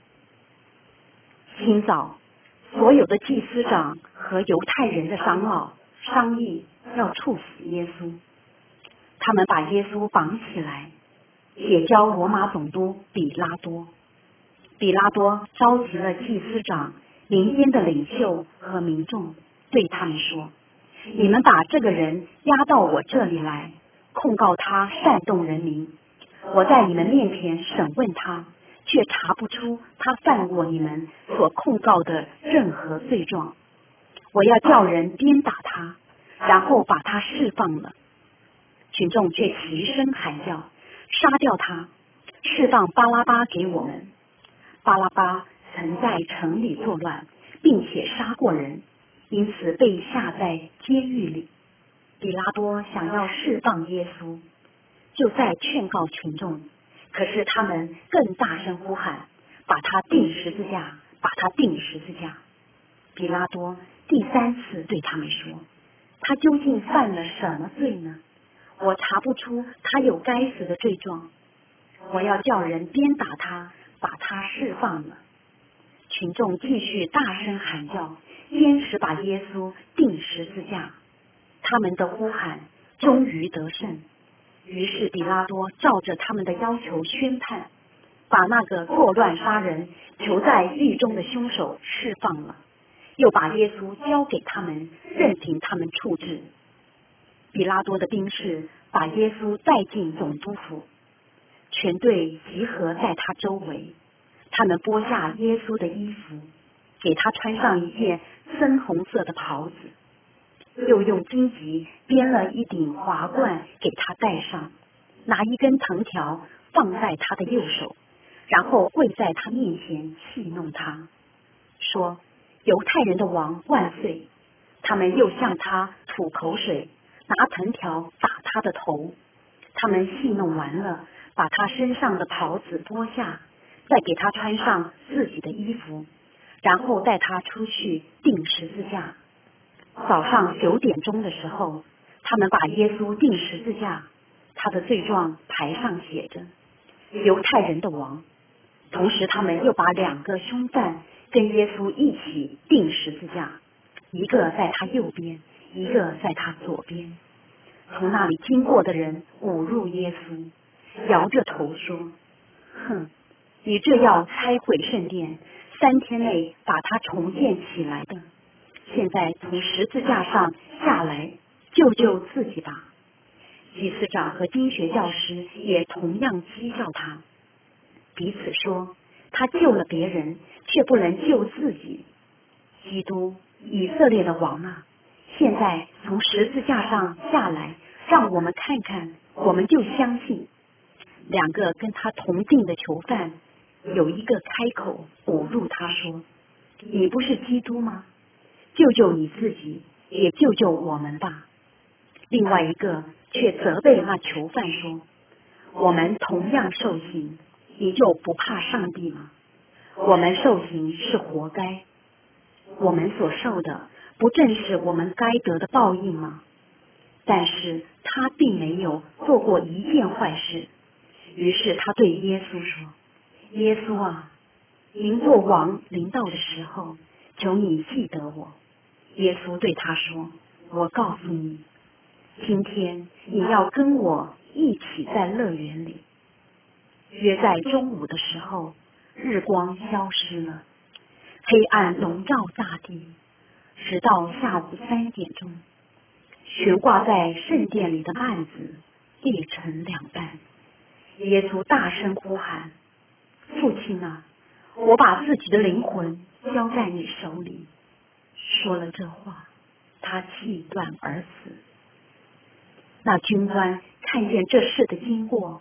清早，所有的祭司长和犹太人的长老商议要处死耶稣。他们把耶稣绑起来，写交罗马总督比拉多。比拉多召集了祭司长、民间的领袖和民众，对他们说：你们把这个人押到我这里来，控告他煽动人民。我在你们面前审问他，却查不出他犯过你们所控告的任何罪状。我要叫人鞭打他，然后把他释放了。群众却齐声喊叫：杀掉他，释放巴拉巴给我们。巴拉巴曾在城里作乱，并且杀过人，因此被下在监狱里。比拉多想要释放耶稣，就在劝告群众，可是他们更大声呼喊：把他钉十字架，把他钉十字架。比拉多第3次对他们说：他究竟犯了什么罪呢？我查不出他有该死的罪状。我要叫人鞭打他，把他释放了。群众继续大声喊叫，坚持把耶稣钉十字架。他们的呼喊终于得胜，于是比拉多照着他们的要求宣判，把那个作乱杀人、囚在狱中的凶手释放了，又把耶稣交给他们，任凭他们处置。比拉多的兵士把耶稣带进总督府，全队集合在他周围，他们剥下耶稣的衣服，给他穿上一件深红色的袍子，又用荆棘编了一顶华冠给他戴上，拿一根藤条放在他的右手，然后跪在他面前戏弄他，说：犹太人的王万岁！他们又向他吐口水，拿藤条打他的头。他们戏弄完了，把他身上的袍子剥下，再给他穿上自己的衣服，然后带他出去钉十字架。早上9点钟的时候，他们把耶稣钉十字架，他的罪状牌上写着犹太人的王。同时他们又把2个凶犯跟耶稣一起钉十字架，一个在他右边，一个在他左边。从那里经过的人侮辱耶稣，摇着头说：哼，你这要拆毁圣殿，3天内把它重建起来的，现在从十字架上下来，救救自己吧。祭司长和经学教师也同样讥笑他，彼此说：他救了别人，却不能救自己。基督，以色列的王啊，现在从十字架上下来，让我们看看，我们就相信。2个跟他同定的囚犯，有一个开口侮辱他说：你不是基督吗？救救你自己，也救救我们吧。另外一个却责备那囚犯说：我们同样受刑，你就不怕上帝吗？我们受刑是活该，我们所受的不正是我们该得的报应吗？但是他并没有做过一件坏事。于是他对耶稣说：耶稣啊，您做王临到的时候，求你记得我。耶稣对他说：我告诉你，今天你要跟我一起在乐园里。约在中午的时候，日光消失了，黑暗笼罩大地，直到下午3点钟，悬挂在圣殿里的幔子裂成2半。耶稣大声呼喊：父亲啊，我把自己的灵魂交在你手里。说了这话，他气断而死。那军官看见这事的经过，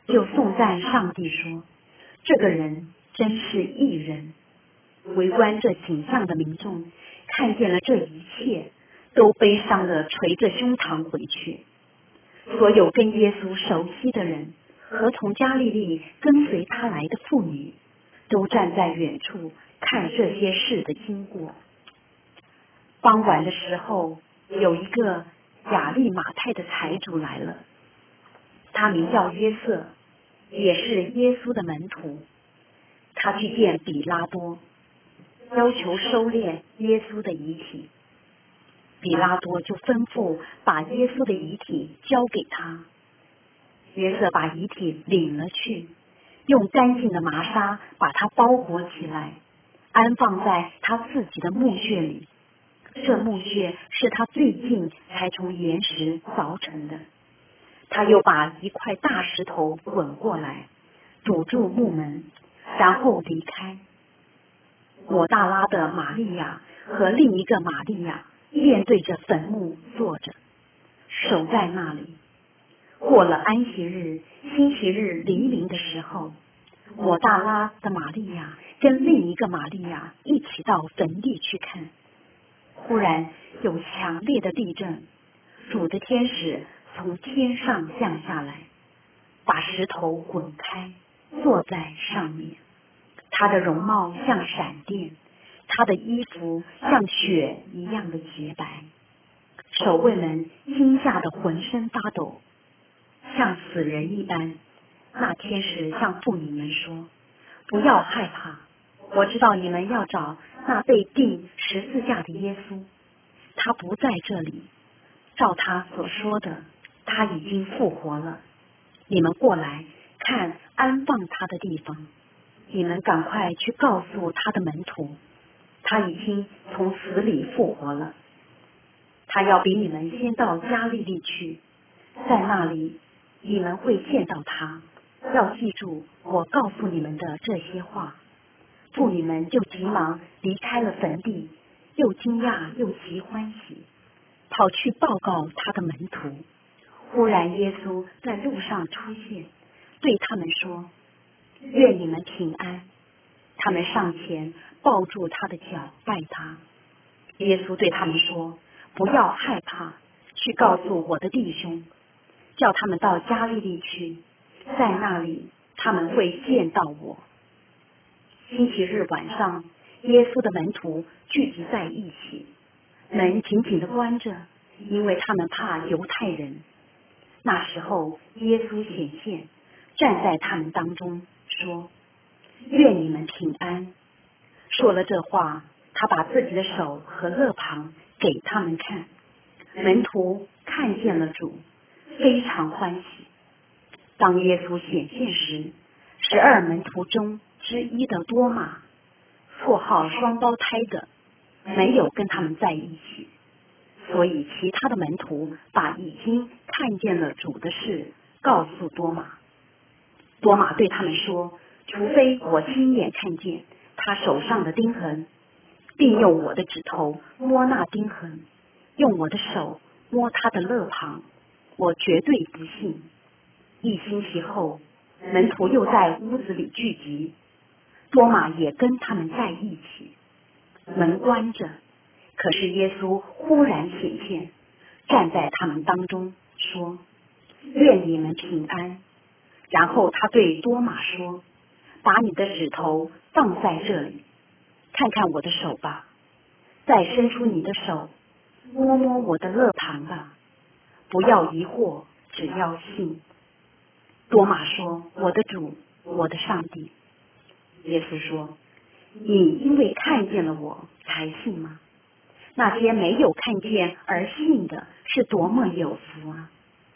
就颂赞上帝说：这个人真是义人。围观这景象的民众看见了这一切，都悲伤地捶着胸膛回去。所有跟耶稣熟悉的人和从加利利跟随他来的妇女，都站在远处看这些事的经过。傍晚的时候，有一个亚利马太的财主来了，他名叫约瑟，也是耶稣的门徒。他去见比拉多，要求收敛耶稣的遗体。比拉多就吩咐把耶稣的遗体交给他。约瑟把遗体领了去，用干净的麻纱把它包裹起来，安放在他自己的墓穴里。这墓穴是他最近才从岩石凿成的。他又把一块大石头滚过来，堵住墓门，然后离开。抹大拉的玛利亚和另一个玛利亚面对着坟墓坐着，守在那里。过了安息日、星期日黎明的时候，抹大拉的玛利亚跟另一个玛利亚一起到坟地去看。忽然有强烈的地震，主的天使从天上降下来，把石头滚开，坐在上面。他的容貌像闪电，他的衣服像雪一样的洁白。守卫们惊吓得浑身发抖，像死人一般。那天使向妇女们说：不要害怕，我知道你们要找那被钉十字架的耶稣，他不在这里，照他所说的，他已经复活了。你们过来看安放他的地方，你们赶快去告诉他的门徒，他已经从死里复活了。他要比你们先到加利利去，在那里你们会见到他。要记住我告诉你们的这些话。妇女们就急忙离开了坟地，又惊讶又极欢喜，跑去报告他的门徒。忽然耶稣在路上出现，对他们说：愿你们平安。他们上前抱住他的脚拜他。耶稣对他们说：不要害怕，去告诉我的弟兄，叫他们到加利利去，在那里他们会见到我。星期日晚上，耶稣的门徒聚集在一起，门紧紧地关着，因为他们怕犹太人。那时候耶稣显现，站在他们当中，说：愿你们平安。说了这话，他把自己的手和肋旁给他们看。门徒看见了主，非常欢喜。当耶稣显现时，12门徒中之一的多马，绰号双胞胎的，没有跟他们在一起，所以其他的门徒把已经看见了主的事告诉多马。多马对他们说：除非我亲眼看见他手上的钉痕，并用我的指头摸那钉痕，用我的手摸他的肋旁，我绝对不信。1星期后，门徒又在屋子里聚集，多马也跟他们在一起。门关着，可是耶稣忽然显现，站在他们当中，说：愿你们平安。然后他对多马说：把你的指头放在这里，看看我的手吧，再伸出你的手，摸摸我的肋旁吧，不要疑惑，只要信。多马说：我的主，我的上帝。耶稣说：你因为看见了我才信吗？那些没有看见而信的是多么有福啊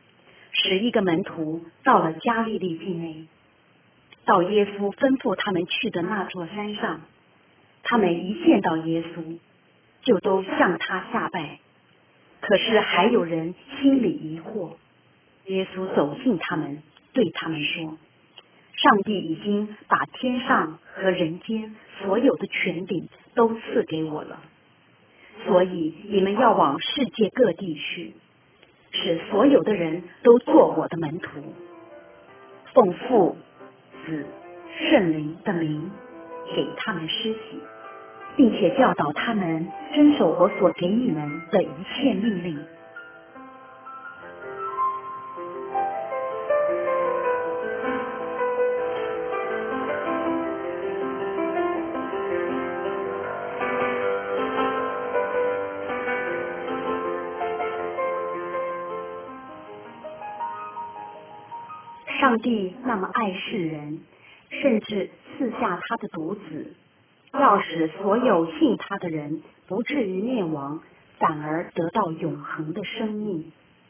！11个门徒到了加利利境内，到耶稣吩咐他们去的那座山上，他们一见到耶稣，就都向他下拜。可是还有人心里疑惑。耶稣走近他们，对他们说：上帝已经把天上和人间所有的权柄都赐给我了，所以你们要往世界各地去，使所有的人都做我的门徒， 奉父、子、圣灵的名给他们施洗，并且教导他们遵守我所给你们的一切命令。上帝那么爱世人，甚至赐下他的独子，要使所有信他的人不至于灭亡，反而得到永恒的生命。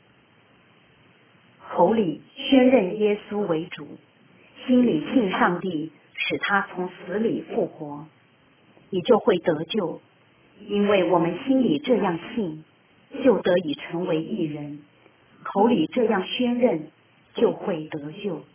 口里宣认耶稣为主，心里信上帝使他从死里复活，你就会得救。因为我们心里这样信，就得以成为义人；口里这样宣认，就会得救。